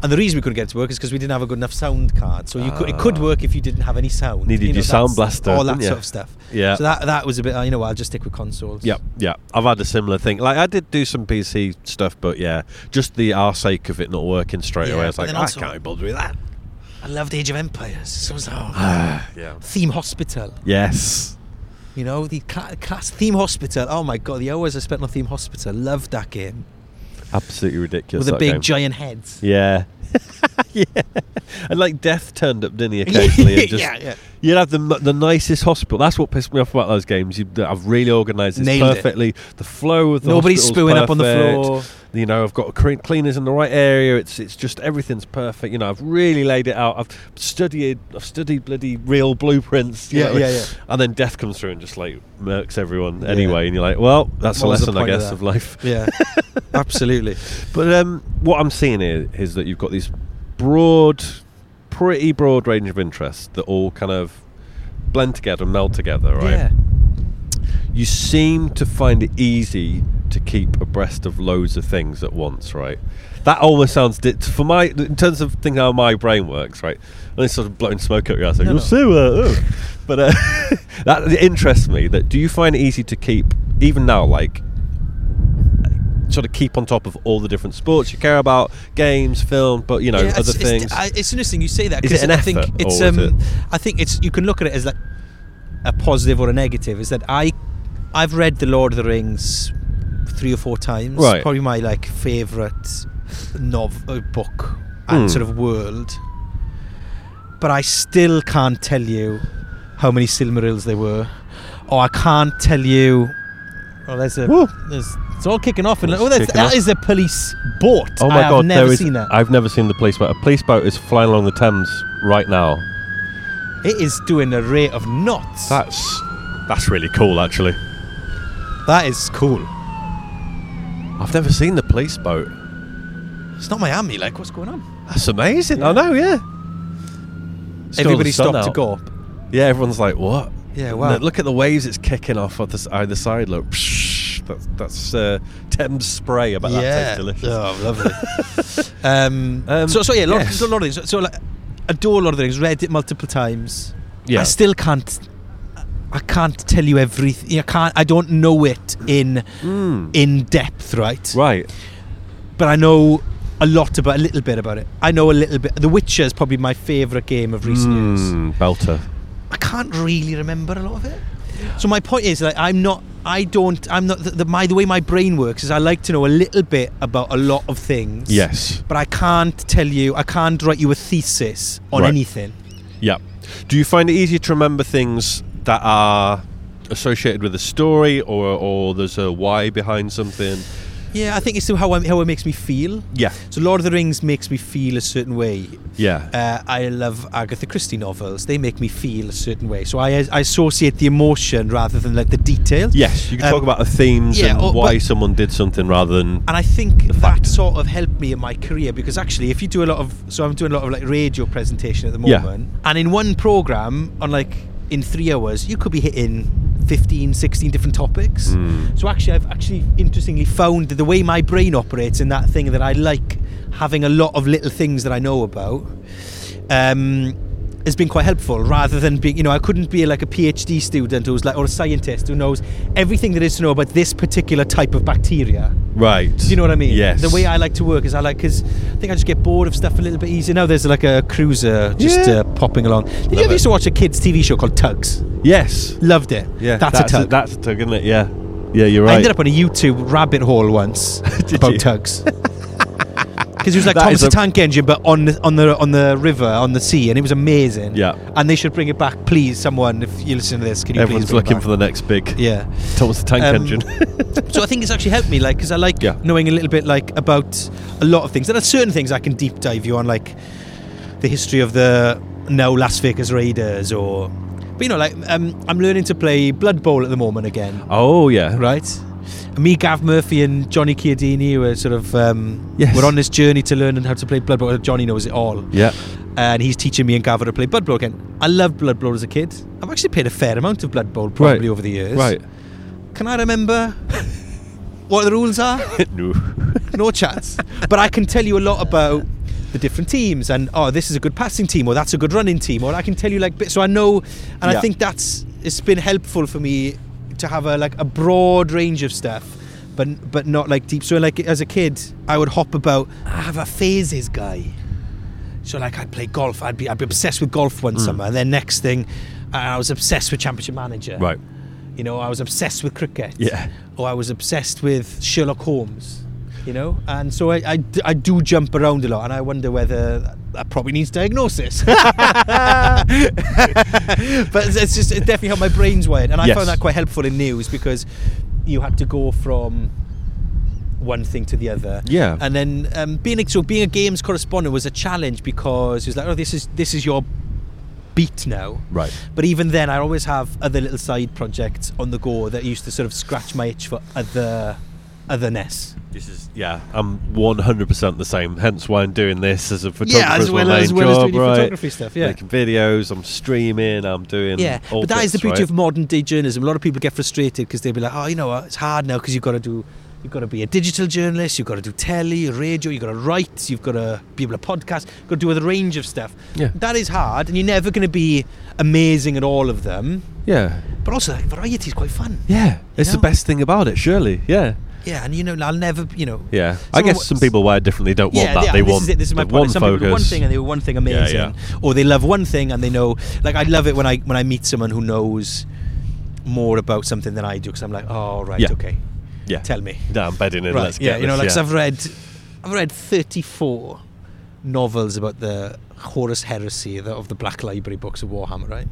And the reason we couldn't get it to work is because we didn't have a good enough sound card. So you could, it could work if you didn't have any sound. Needed you know, your sound blaster, all that didn't you? sort of stuff. Yeah. So that that was a bit. Uh, you know what? I'll just stick with consoles. Yep, yeah. I've had a similar thing. Like, I did do some P C stuff, but yeah, just the our sake of it not working straight Yeah, away. I was but like, then I also- can't be bothered with that. I loved Age of Empires. So it was, oh, Yeah. Theme Hospital. Yes. You know, the cla- class Theme Hospital. Oh my god, the hours I spent on Theme Hospital. Loved that game. Absolutely ridiculous. With the that big game. giant heads. Yeah. Yeah. And like Death turned up, didn't he, occasionally? And just, yeah, yeah. You'd have the the nicest hospital. That's what pissed me off about those games. You, I've really organised this Nailed it. perfectly. The flow of the Nobody's hospital's spewing up on the perfect. floor. You know, I've got cre- cleaners in the right area. It's it's just everything's perfect. You know, I've really laid it out. I've studied I've studied bloody real blueprints. you Yeah, know, yeah, yeah. And then Death comes through and just like murks everyone anyway. And you're like, well, that's What a was the lesson, I point of guess, that? of life. Yeah, absolutely. But um, what I'm seeing here is that you've got these broad, pretty broad range of interests that all kind of blend together and meld together, right? Yeah. You seem to find it easy to keep abreast of loads of things at once, right? That almost sounds di- for my in terms of thinking how my brain works, right? And it's sort of blowing smoke up your ass. Like, No, "You'll no. see that." uh." But uh, that interests me. That do you find it easy to keep even now, like sort of keep on top of all the different sports you care about, games, film, but you know, Yeah, other it's, things. It's, I, it's interesting you say that. Is 'cause it an I effort, think it's or is um, it- I think it's you can look at it as like a positive or a negative. Is that I I've read the Lord of the Rings three or four times. Right. Probably my like favourite novel book and Hmm. sort of world. But I still can't tell you how many Silmarils there were, or I can't tell you. Oh, there's a. Woo. There's, it's all kicking off, and It's oh, that's, kicking that off. is a police boat. Oh my I have god, never there is, seen that. I've never seen the police boat. A police boat is flying along the Thames right now. It is doing a rate of knots. That's that's really cool, actually. That is cool. I've never seen the police boat. It's not Miami. Like, what's going on? That's amazing. Yeah. I know, yeah. Still Everybody the sun stopped to out. go up. Yeah, everyone's like, what? Yeah, And wow. look at the waves it's kicking off on the s- either side. Look, psh, that's, that's uh, Thames spray. About that yeah. tastes delicious. Oh, lovely. um, Um, so, so yeah, Lord, yes. so Lord of the Rings. So, so like, adore Lord of the Rings. Read it multiple times. Yeah. I still can't. I can't tell you everything. I can't. I don't know it in Mm. in depth, right? Right. But I know a lot about a little bit about it. I know a little bit. The Witcher is probably my favourite game of recent years. Mm, belter. I can't really remember a lot of it. So my point is that I'm not. I don't. I'm not. The, the my the way my brain works is I like to know a little bit about a lot of things. Yes. But I can't tell you. I can't write you a thesis on Right. anything. Yeah. Do you find it easier to remember things that are associated with a story, or or there's a why behind something? Yeah, I think it's how I, how it makes me feel. Yeah. So Lord of the Rings makes me feel a certain way. Yeah. Uh, I love Agatha Christie novels. They make me feel a certain way. So I, I associate the emotion rather than like the detail. Yes, you can Um, talk about the themes yeah, and oh, why but- someone did something rather than. And I think The that fact. sort of helped me in my career because actually, if you do a lot of, so I'm doing a lot of like radio presentation at the Yeah. moment, and in one program, on like in three hours, you could be hitting fifteen, sixteen different topics. Mm. So actually, I've actually interestingly found that the way my brain operates in that thing that I like having a lot of little things that I know about. Um, has been quite helpful rather than being, you know, I couldn't be like a PhD student who's like, or a scientist who knows everything there is to know about this particular type of bacteria. Right. Do you know what I mean? Yes. The way I like to work is I like, because I think I just get bored of stuff a little bit easier. Now there's like a cruiser just Yeah. uh, popping along. Did Love you ever it. used to watch a kids' T V show called Tugs? Yes. Loved it. Yeah. That's, a tug. that's a tug, isn't it? Yeah. Yeah, you're right. I ended up on a YouTube rabbit hole once Did about you? tugs. Because it was like That Thomas is the a- Tank Engine, but on the, on the on the river, on the sea, and it was amazing. Yeah. And they should bring it back, please. Someone, if you listen to this, can you Everyone's please bring looking it for back? the next big Yeah. Thomas the Tank Um, Engine. So I think it's actually helped me, like, because I like Yeah. knowing a little bit, like, about a lot of things. There are certain things I can deep dive you on, like the history of the now Las Vegas Raiders, or, but you know, like, um, I'm learning to play Blood Bowl at the moment again, Oh yeah. right? And me, Gav Murphy, and Johnny Chiodini were sort of um, Yes. we're on this journey to learn how to play Blood Bowl. Johnny knows it all, Yeah. and he's teaching me and Gav how to play Blood Bowl again. I loved Blood Bowl as a kid. I've actually played a fair amount of Blood Bowl probably Right. over the years. Right. Can I remember what the rules are? no. No chance. But I can tell you a lot about the different teams, and oh, this is a good passing team, or that's a good running team, or I can tell you like, so I know, and Yeah. I think that's it's been helpful for me to have a like a broad range of stuff, but but not like deep. So like as a kid, I would hop about. I have a phases guy. So like I'd play golf. I'd be I'd be obsessed with golf one Mm. summer, and then next thing, I was obsessed with Championship Manager. Right. You know, I was obsessed with cricket. Yeah. Or I was obsessed with Sherlock Holmes. You know, and so I, I, I do jump around a lot, and I wonder whether that probably needs diagnosis. But it's just it definitely how my brain's wired, and I Yes. found that quite helpful in news because you had to go from one thing to the other. Yeah. And then um, being a, so being a games correspondent was a challenge because it was like, oh, this is this is your beat now. Right. But even then, I always have other little side projects on the go that used to sort of scratch my itch for other otherness. This is yeah. I'm one hundred percent the same. Hence why I'm doing this as a photographer. Yeah, as well my as, main well as job, doing your right? photography stuff. Yeah. Making videos. I'm streaming. I'm doing. Yeah, all but that is the bits, beauty right? of modern day journalism. A lot of people get frustrated because they'll be like, "Oh, you know what? It's hard now because you've got to do, you've got to be a digital journalist, you've got to do telly, radio, you've got to write, you've got to be able to podcast, you've got to do a range of stuff." Yeah. That is hard, and you're never going to be amazing at all of them. Yeah. But also, like, variety is quite fun. Yeah. It's know? the best thing about it. Surely. Yeah. Yeah, and you know, I'll never, you know. Yeah. I Someone guess wa- some people wire differently. Don't want Yeah, that. yeah, They this want is it. This is my the point. one Some people do one focus. thing and they do one thing amazing, yeah. or they love one thing and they know. Like I love it when I when I meet someone who knows more about something than I do because I'm like, oh right, Yeah. okay, Yeah. tell me. No, I'm bedding in. Right, Let's yeah, get you know, this, like 'cause yeah. I've read, I've read thirty-four novels about the Horus Heresy the, of the Black Library books of Warhammer. Right?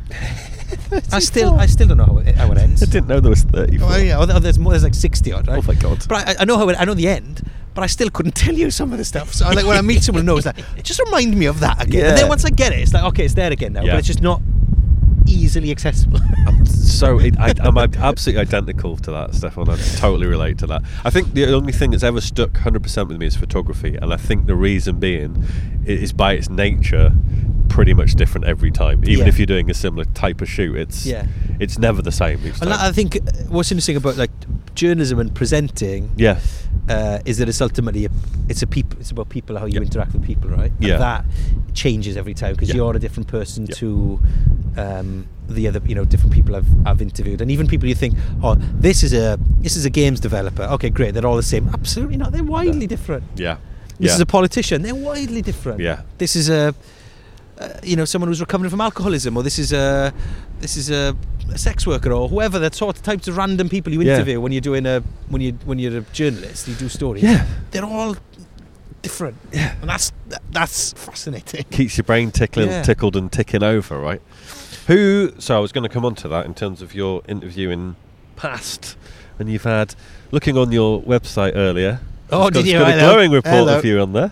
I still, I still don't know how it, how it ends. I didn't know there was thirty-four. Oh, yeah, oh, there's more. There's like sixty odd, right? Oh my god. But I, I know how it, I know the end, but I still couldn't tell you some of the stuff. So I, like when I meet someone who knows, like, just remind me of that again. Yeah. And then once I get it, it's like okay, it's there again now. Yeah. But it's just not easily accessible. I'm so it, I, I'm absolutely identical to that, Stefan. I totally relate to that. I think the only thing that's ever stuck one hundred percent with me is photography, and I think the reason being it is by its nature pretty much different every time. Even Yeah. if you're doing a similar type of shoot, it's Yeah. it's never the same each And time. I think what's interesting about like journalism and presenting yeah, uh, is that it's ultimately a, it's a people it's about people, how you Yep. interact with people, right? And Yeah. that changes every time because Yeah. you're a different person Yep. to um, the other, you know, different people I've I've interviewed, and even people you think, oh, this is a this is a games developer. Okay, great, they're all the same. Absolutely not. They're widely different. yeah, This yeah. is a politician. They're widely different. Yeah. This is a, uh, you know, someone who's recovering from alcoholism, or this is a, this is a, a sex worker, or whoever. That sort of types of random people you Yeah. interview when you're doing a when you when you're a journalist, you do stories. Yeah. They're all different. Yeah. And that's that, that's fascinating. Keeps your brain tickling, Yeah. tickled and ticking over, right? Who? So I was going to come on to that in terms of your interviewing past, and you've had looking on your website earlier. Oh, it's got, did it's you? got a Hello. glowing report Hello. of you on there.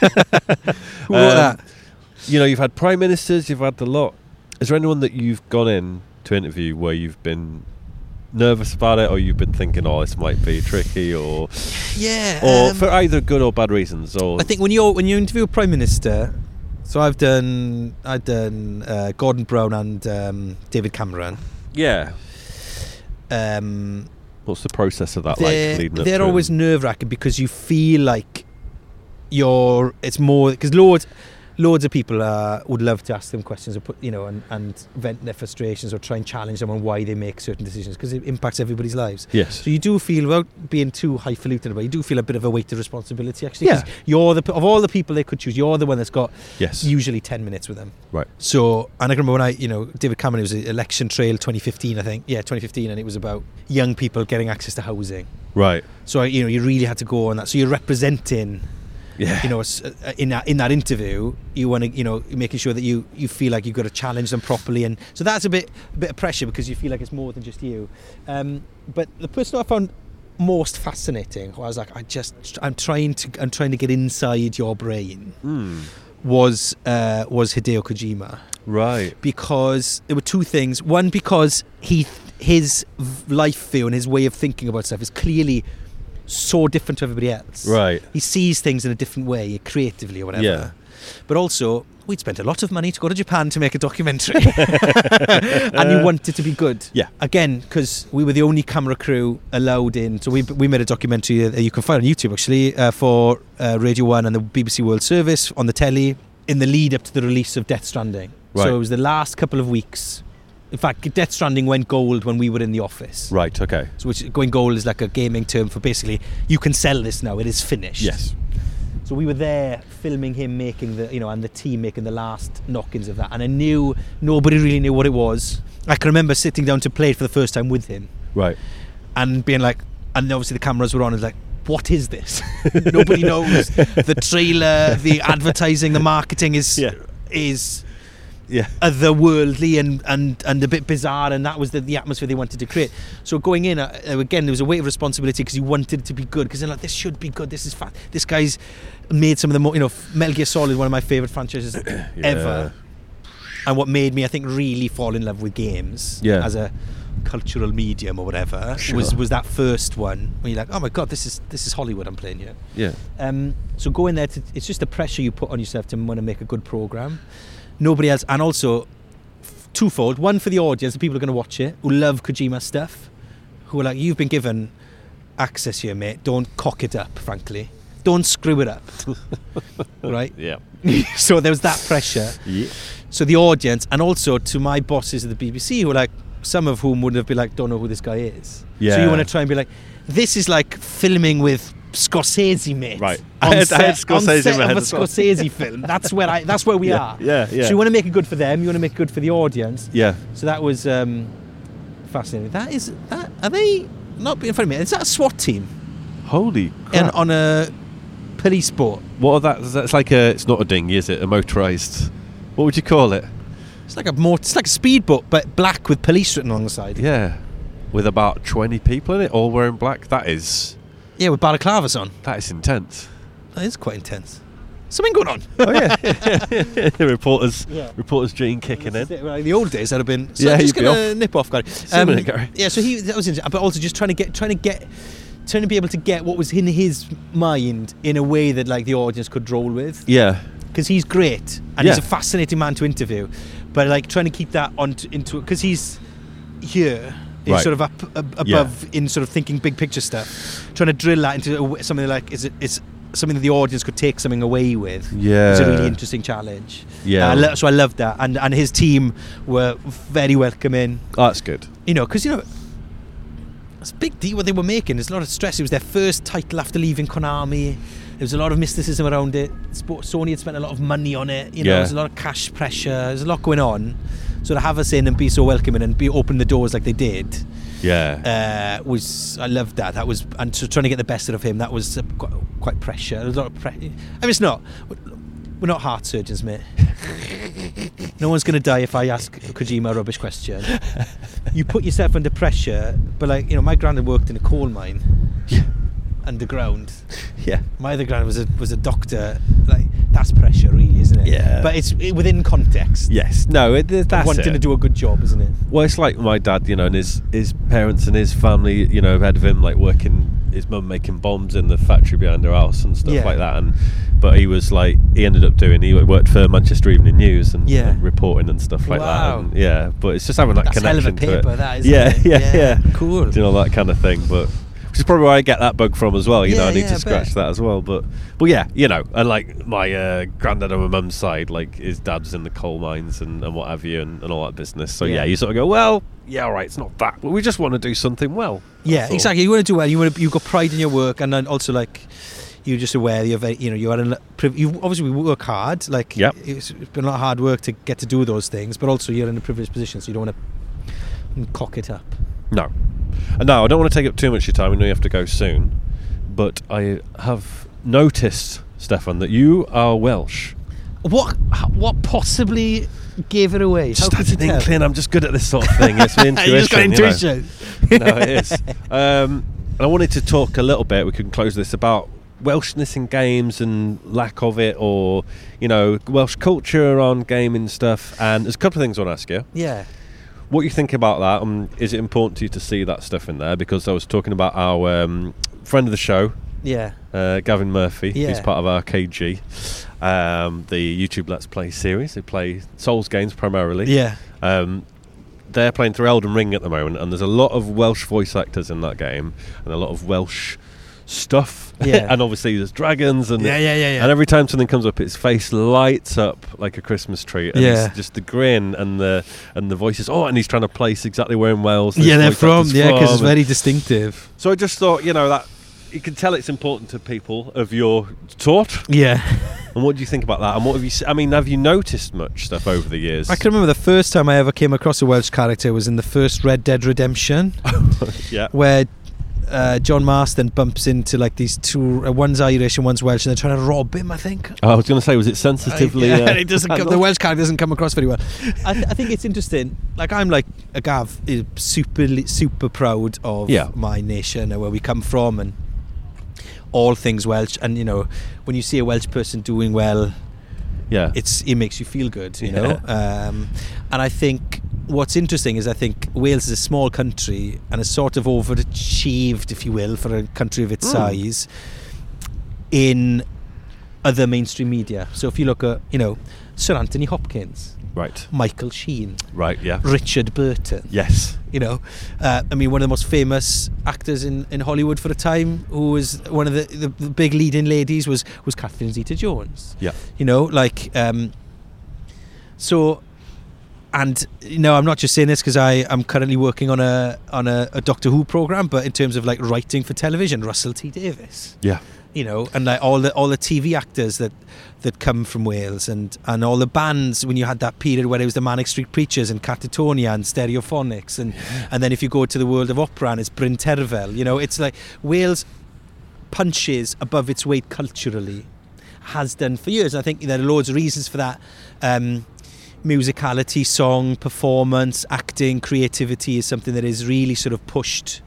Who wrote Um, that? You know, you've had prime ministers, you've had a lot. Is there anyone that you've gone in to interview where you've been nervous about it, or you've been thinking, "Oh, this might be tricky," or Yeah. or um, for either good or bad reasons? Or I think when you when you interview a prime minister, so I've done I've done uh, Gordon Brown and um, David Cameron. yeah, Um, what's the process of that they're like? Leading up they're to it? always nerve wracking because you feel like you're. It's more because loads loads of people uh, would love to ask them questions or put you know and, and vent their frustrations or try and challenge them on why they make certain decisions because it impacts everybody's lives. yes, So you do feel, without being too highfalutin about it, you do feel a bit of a weight of responsibility actually. 'cause Yeah. You're the of all the people they could choose, you're the one that's got yes, usually ten minutes with them. right, So, and I can remember when I, you know, David Cameron, it was election trail twenty fifteen, I think. Yeah, twenty fifteen, and it was about young people getting access to housing. right, So, you know, you really had to go on that. So you're representing, yeah, you know, s- uh, in that in that interview, you want to, you know, making sure that you you feel like you've got to challenge them properly, and so that's a bit a bit of pressure because you feel like it's more than just you. Um, but the person I found most fascinating, who I was like, I just, I'm trying to, I'm trying to get inside your brain, mm. was uh, was Hideo Kojima. right, Because there were two things. One, because he his v- life view and his way of thinking about stuff is clearly so different to everybody else. right, He sees things in a different way, creatively or whatever. Yeah. But also, we'd spent a lot of money to go to Japan to make a documentary. And you want it to be good. Yeah. Again, because we were the only camera crew allowed in. So we we made a documentary that you can find on YouTube, actually, uh, for uh, Radio one and the B B C World Service on the telly in the lead up to the release of Death Stranding. Right. So it was the last couple of weeks. In fact, Death Stranding went gold when we were in the office. Right, okay. So which going gold is like a gaming term for basically, you can sell this now, it is finished. Yes. So we were there filming him making the, you know, and the team making the last knock-ins of that. And I knew nobody really knew what it was. I can remember sitting down to play it for the first time with him. Right. And being like, and obviously the cameras were on, and like, what is this? Nobody knows. The trailer, the advertising, the marketing is Yeah. is Yeah. otherworldly and, and, and a bit bizarre, and that was the, the atmosphere they wanted to create. So going in, uh, again, there was a weight of responsibility because you wanted it to be good, because they're like, this should be good, this is fat. This guy's made some of the more, you know, Metal Gear Solid, one of my favourite franchises Yeah. ever, and what made me, I think, really fall in love with games Yeah. as a cultural medium or whatever, Sure. was was that first one where you're like, oh my god, this is this is Hollywood I'm playing here. Yeah. Um, so going there, to, it's just the pressure you put on yourself to want to make a good programme. Nobody else, and also f- twofold. One, for the audience, the people who are going to watch it, who love Kojima stuff, who are like, you've been given access here, mate. Don't cock it up, frankly. Don't screw it up. Right? Yeah. So there was that pressure. Yeah. So the audience, and also to my bosses at the B B C, who were like, some of whom would have been like, don't know who this guy is. Yeah. So you want to try and be like, this is like filming with Scorsese, mate. Right. On I had- I set, had Scorsese on in set my of head a as well. Scorsese film. That's where I. That's where we Yeah, are. yeah, yeah. So you want to make it good for them. You want to make it good for the audience. Yeah. So that was um, fascinating. That is that. Are they not being funny? Is that a SWAT team Holy crap. and on a police boat? What are that? That's like a. It's not a dinghy, is it? A motorised. What would you call it? It's like a more. It's like a speedboat, but black with police written on the side. Yeah. With about twenty people in it, all wearing black. That is. Yeah, with balaclavas on. That is intense. That is quite intense. Something going on. Oh yeah. reporters. Yeah. Reporters gene kicking in. Right, the old days, I'd have been. So Yeah, I'm just you'd be gonna nip off, Gary. a minute, Gary. Yeah, so he that was interesting, but also just trying to get, trying to get, trying to be able to get what was in his mind in a way that like the audience could roll with. Yeah. Because he's great and Yeah. he's a fascinating man to interview, but like trying to keep that on to, into because he's here. He's Right. sort of up, up above in sort of thinking big picture stuff, trying to drill that into a, something like is it is something that the audience could take something away with. Yeah. It's a really interesting challenge. Yeah. Uh, I lo- so I loved that, and and his team were very welcoming. Oh, that's good. You know, because you know. It's a big deal what they were making. There's a lot of stress. It was their first title after leaving Konami. There was a lot of mysticism around it. Sp- Sony had spent a lot of money on it. You know, Yeah. there was a lot of cash pressure. There's a lot going on. So to have us in and be so welcoming and be open the doors like they did, Yeah. uh, was I loved that. That was and so trying to get the best out of him. That was uh, quite, quite pressure. There was a lot of pressure. I mean, it's not. We're not heart surgeons, mate. No one's going to die if I ask Kojima a rubbish question. You put yourself under pressure, but like you know, my granddad worked in a coal mine, Yeah. underground. Yeah. My other granddad was a was a doctor. Like that's pressure, really, isn't it? Yeah. But it's it, within context. Yes. No. It, that's wanting it. to do a good job, isn't it? Well, it's like my dad, you know, and his his parents and his family, you know, had of him like working, his mum making bombs in the factory behind her house and stuff Yeah. like that. And but he was like, he ended up doing, he worked for Manchester Evening News and, Yeah. and reporting and stuff like Wow. that. And, yeah, but it's just having that That's hell of connection a paper, to it. that isn't yeah, it? yeah, Yeah, yeah, cool. You know, that kind of thing. But which is probably where I get that bug from as well. You know, Yeah, I need yeah, I to scratch bet. that as well. But but yeah, you know, and like my uh, granddad on my mum's side, like his dad's in the coal mines and, and what have you, and, and all that business. So yeah. Yeah. you sort of go, well, yeah, all right, it's not that, but we just want to do something well. Yeah, That's all. exactly. You want to do well. You want to, you've got pride in your work, and then also like you're just aware you're very, you know, you are in. You obviously we work hard. Like Yep. it's been a lot of hard work to get to do those things, but also you're in a privileged position, so you don't want to cock it up. No. And no, I don't want to take up too much of your time. I know you have to go soon. But I have noticed, Stefan, that you are Welsh. What? What possibly gave it away? Just How had could an you tell? inkling. I'm just good at this sort of thing. It's my intuition. You just got you know. intuition. No, it is. Um, and I wanted to talk a little bit, we can close this, about Welshness in games and lack of it, or, you know, Welsh culture on gaming stuff. And there's a couple of things I want to ask you. Yeah. What you think about that? Um, is it important to you to see that stuff in there? Because I was talking about our um, friend of the show, Yeah. uh, Gavin Murphy. Yeah. He's part of Arcade G, um, the YouTube Let's Play series. They play Souls games primarily. Yeah. Um, they're playing through Elden Ring at the moment, and there's a lot of Welsh voice actors in that game, and a lot of Welsh stuff. Yeah. And obviously there's dragons, and Yeah, yeah, yeah, yeah. and every time something comes up, his face lights up like a Christmas tree. And Yeah. it's just the grin and the and the voices. Oh, and he's trying to place exactly where in Wales. this Yeah, they're voice from. actor's Yeah, because it's from. very distinctive. So I just thought, you know, that you can tell it's important to people of your sort. Yeah. And what do you think about that? And what have you? se- I mean, have you noticed much stuff over the years? I can remember the first time I ever came across a Welsh character was in the first Red Dead Redemption, Yeah. where uh, John Marston bumps into like these two. Uh, one's Irish and one's Welsh, and they're trying to rob him. I think. I was going to say, was it sensitively? Uh, uh, yeah, it doesn't. Come, the handled? Welsh character doesn't come across very well. I, th- I think it's interesting. Like I'm like a Gav, is super super proud of Yeah. my nation and where we come from and all things Welsh. And you know, when you see a Welsh person doing well, Yeah. it's it makes you feel good, you Yeah. know. Um, and I think what's interesting is I think Wales is a small country and has sort of overachieved, if you will, for a country of its Mm. size in other mainstream media. So if you look at, you know, Sir Anthony Hopkins, Right. Michael Sheen, Right. Yeah. Richard Burton, Yes. you know, uh, I mean, one of the most famous actors in, in Hollywood for a time, who was one of the, the, the big leading ladies, was was Catherine Zeta-Jones. Yeah. You know, like, um, so, and you know, I'm not just saying this because I am currently working on a on a, a Doctor Who program, but in terms of like writing for television, Russell T Davies. Yeah. You know, and like all the all the T V actors that that come from Wales, and and all the bands when you had that period where it was the Manic Street Preachers and Catatonia and Stereophonics, and and then if you go to the world of opera and it's Bryn Terfel, you know, it's like Wales punches above its weight culturally, has done for years. I think there are loads of reasons for that. Um, musicality, song, performance, acting, creativity is something that is really sort of pushed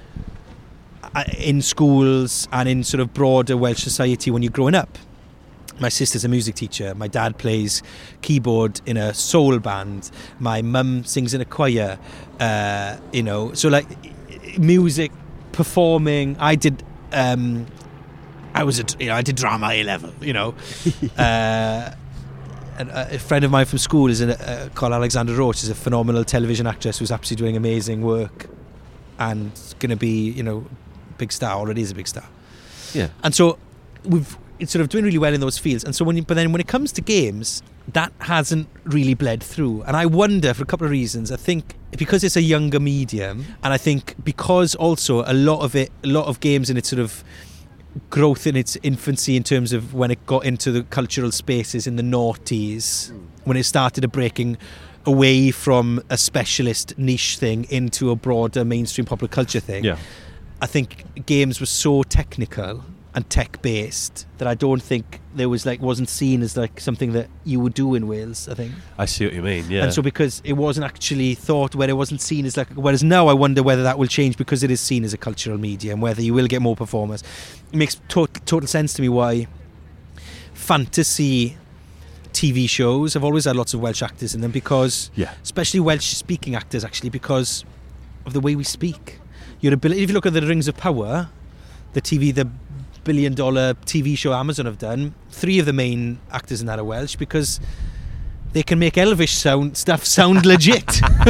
in schools and in sort of broader Welsh society when you're growing up. My sister's a music teacher. My dad plays keyboard in a soul band. My mum sings in a choir. Uh, you know, so like music, performing. I did. Um, I was a, you know, I did drama A level. You know, uh, and a friend of mine from school is a, uh, called Alexandra Roach. Is a phenomenal television actress who's absolutely doing amazing work, and going to be, you know, big star. Already is a big star. Yeah. And so we've it's sort of doing really well in those fields. And so when you, but then when it comes to games, that hasn't really bled through. And I wonder for a couple of reasons. I think because it's a younger medium, and I think because also a lot of it, a lot of games in its sort of growth in its infancy in terms of when it got into the cultural spaces in the noughties, mm. when it started breaking away from a specialist niche thing into a broader mainstream popular culture thing. Yeah. I think games were so technical and tech based that I don't think there was like wasn't seen as like something that you would do in Wales, I think. I see what you mean, yeah. And so because it wasn't actually thought, where it wasn't seen as like, whereas now I wonder whether that will change because it is seen as a cultural medium, whether you will get more performers. It makes total, total sense to me why fantasy T V shows have always had lots of Welsh actors in them, because, yeah. especially Welsh speaking actors actually, because of the way we speak. Your ability, if you look at the Rings of Power, the T V, the billion dollar T V show Amazon have done, three of the main actors in that are Welsh, because they can make Elvish sound stuff sound legit.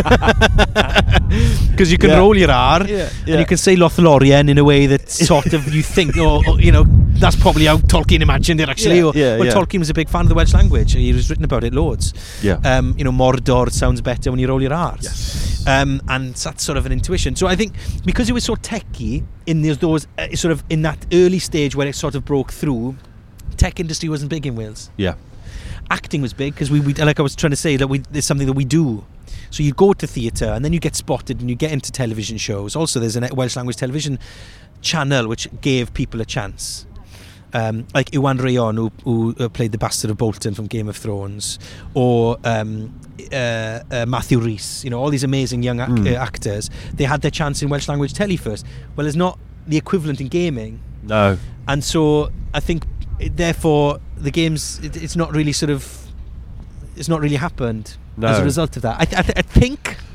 Because you can yeah. roll your R, yeah. Yeah. and you can say Lothlorien in a way that sort of you think, or, or you know, that's probably how Tolkien imagined it actually. Yeah, or, yeah, or yeah. Tolkien was a big fan of the Welsh language. He was written about it loads. Yeah. Um, you know, Mordor sounds better when you roll your R's. Yes. Um, and that's sort of an intuition. So I think because it was so techy in those, those uh, sort of in that early stage where it sort of broke through, tech industry wasn't big in Wales. Yeah. Acting was big because we, we, like I was trying to say, that we there's something that we do. So you go to theatre and then you get spotted and you get into television shows. Also, there's a Welsh language television channel which gave people a chance. Um, like Iwan Rheon, who, who uh, played the Bastard of Bolton from Game of Thrones, or um, uh, uh, Matthew Rhys, you know, all these amazing young ac- mm. uh, actors, they had their chance in Welsh language telly first. Well, there's not the equivalent in gaming. No. And so I think, it, therefore, the games, it, it's not really sort of, it's not really happened no. as a result of that. I, th- I, th- I think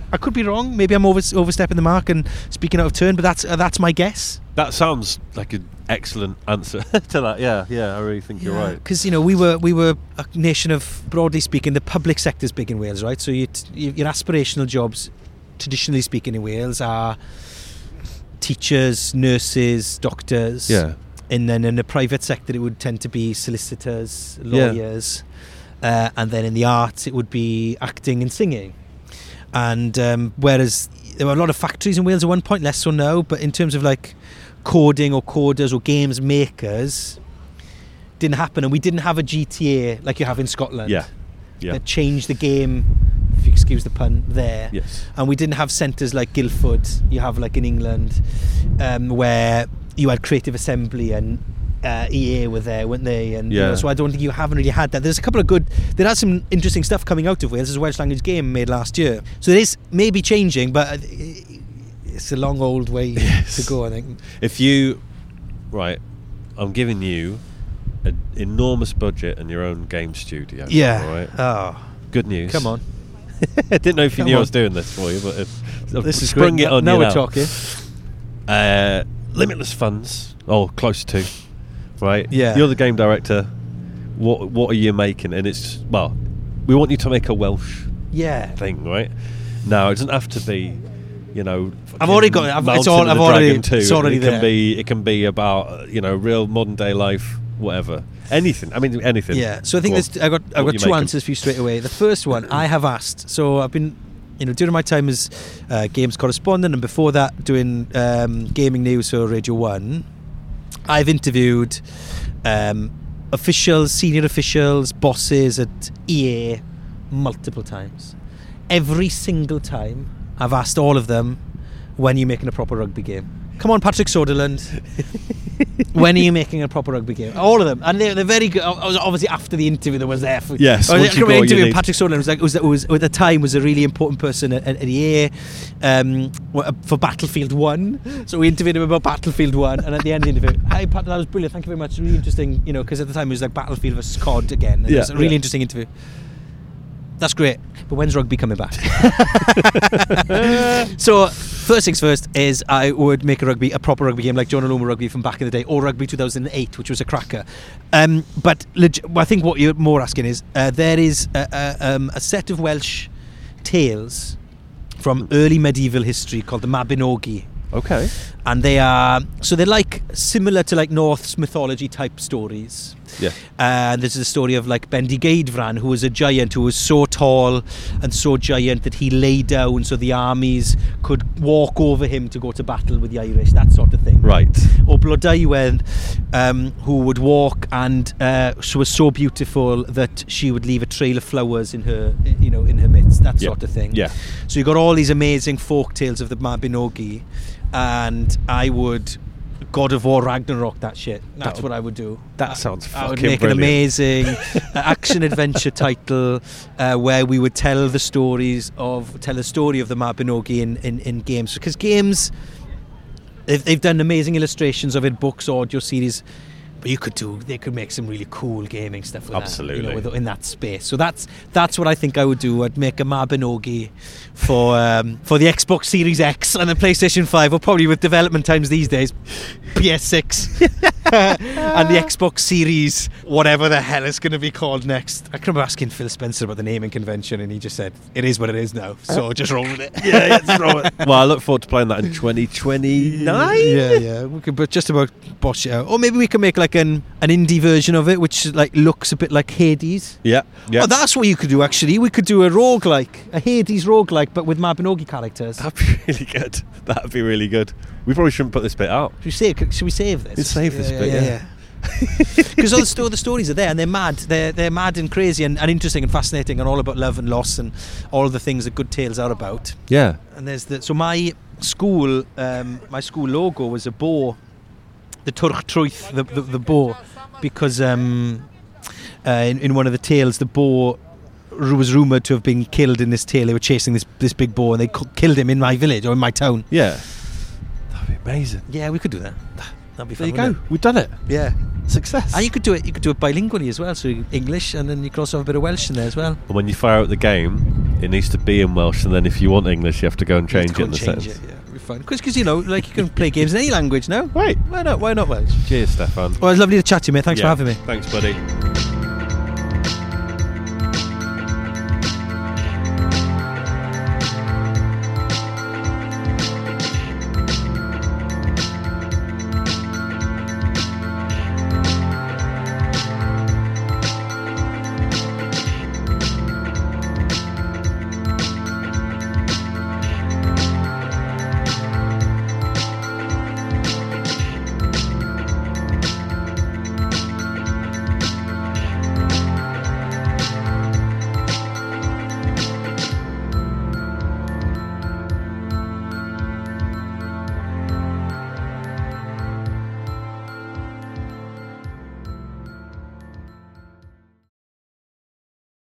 I could be wrong. Maybe I'm over, overstepping the mark and speaking out of turn, but that's uh, that's my guess. That sounds like an excellent answer to that. Yeah, yeah, I really think Yeah, you're right. because you know we were we were a nation of, broadly speaking, the public sector's big in Wales, right? So you t- your aspirational jobs, traditionally speaking, in Wales are teachers, nurses, doctors. Yeah. And then in the private sector, it would tend to be solicitors, Yeah. lawyers, uh, and then in the arts, it would be acting and singing. And um, whereas there were a lot of factories in Wales at one point, less so now, but in terms of like coding or coders or games makers, didn't happen. And we didn't have a G T A like you have in Scotland. Yeah. Yeah. That changed the game, if you excuse the pun, there. Yes. And we didn't have centres like Guildford, you have like in England, um, where you had Creative Assembly and uh, E A were there, weren't they? And Yeah. you know, so I don't think you haven't really had that. There's a couple of good, there are some interesting stuff coming out of Wales. There's a Welsh language game made last year. So it is maybe changing, but it's a long old way Yes. to go, I think. If you, right, I'm giving you an enormous budget and your own game studio. Yeah. All right. Oh, Good news. come on. I didn't know if you Come knew I on. was doing this for you, but if, I've This is sprung great. it on now you we're now. talking. Uh, limitless funds. Oh, close to. Right. Yeah. You're the game director. What What are you making? And it's well, we want you to make a Welsh Yeah. thing, right? Now it doesn't have to be, you know. I've already got it. I've- it's Mountain all- of I've the already- Dragon two. it's already it can there. be. It can be about uh, you know real modern day life, whatever. Anything. I mean anything. Yeah, so I think Go there's, on. I got I've What got you two making? answers for you straight away. The first one I have asked. So I've been, you know, during my time as uh, games correspondent, and before that doing um, gaming news for Radio One, I've interviewed um, officials, senior officials, bosses at E A multiple times. Every single time, I've asked all of them, when are you making a proper rugby game? Come on, Patrick Soderland. When are you making a proper rugby game? All of them, and they're, they're very good. I was obviously after the interview that was there. For, Yes, I was once you go, you interviewing need- Patrick Soderland was like was, was at the time was a really important person at, at E A um, for Battlefield One. So we interviewed him about Battlefield One, and at the end of the interview, hi Pat, that was brilliant. Thank you very much. Really interesting, you know, because at the time it was like Battlefield versus C O D again. And Yeah, it was a really yeah. interesting interview. That's great. But when's rugby coming back? So, first things first is I would make a rugby, a proper rugby game like John Aloma Rugby from back in the day, or Rugby two thousand eight, which was a cracker. Um, but leg- well, I think what you're more asking is uh, there is a, a, um, a set of Welsh tales from early medieval history called the Mabinogi. Okay. And they are, so they're like similar to like Norse mythology type stories. Yeah. And this is a story of like Bendigeidfran, who was a giant who was so tall and so giant that he lay down so the armies could walk over him to go to battle with the Irish, that sort of thing. Right. Or Blodeuwen, um, who would walk, and uh, she was so beautiful that she would leave a trail of flowers in her, you know, in her midst, that Yeah. sort of thing. Yeah. So you got all these amazing folk tales of the Mabinogi, and I would God of War Ragnarok that shit. That's That- what I would do. that I- sounds I would fucking make brilliant. an amazing uh, action adventure title uh, where we would tell the stories of tell the story of the Mabinogi in, in, in games, because games they've, they've done amazing illustrations of it, books, audio series. But you could do, they could make some really cool gaming stuff with Absolutely. that, you know, with, in that space. So that's that's what I think I would do. I'd make a Mabinogi for um, for the Xbox Series X and the PlayStation five, or probably with development times these days, P S six and the Xbox Series, whatever the hell it's going to be called next. I can remember asking Phil Spencer about the naming convention, and he just said, "It is what it is now, so just roll with it." Yeah, yeah, just roll it. Well, I look forward to playing that in twenty twenty-nine. Yeah, yeah. We could, but just about bosh it out, or maybe we can make like an an indie version of it, which like looks a bit like Hades. Yeah, yeah. Oh, that's what you could do. Actually, we could do a roguelike, a Hades roguelike, but with Mabinogi characters. That'd be really good. That'd be really good. We probably shouldn't put this bit out. Should we save? Should we save this? Let's save this bit, yeah. Because all the, sto- the stories are there, and they're mad. They're they're mad and crazy and, and interesting and fascinating, and all about love and loss and all the things that good tales are about. Yeah. And there's the so my school, um, my school logo was a boar, the Turch Trwyth, the, the the boar, because um, uh, in, in one of the tales the boar r- was rumoured to have been killed in this tale. They were chasing this this big boar, and they c- killed him in my village or in my town. Yeah. That'd be amazing. Yeah, we could do that. That'd be There fun. you go. wouldn't We've done it. it? Yeah. Success. And you could do it. You could do it bilingually as well. So English, and then you could also have a bit of Welsh in there as well. And when you fire out the game, It needs to be in Welsh, and then if you want English, you have to go and change Go it in and the change sentence. it, yeah, it'll be fun. Because, you know, like you can play games in any language now. Right. Why not? Why not Welsh? Cheers, Stefan. Well, it was lovely to chat to you, mate. Thanks Yeah. for having me. Thanks, buddy.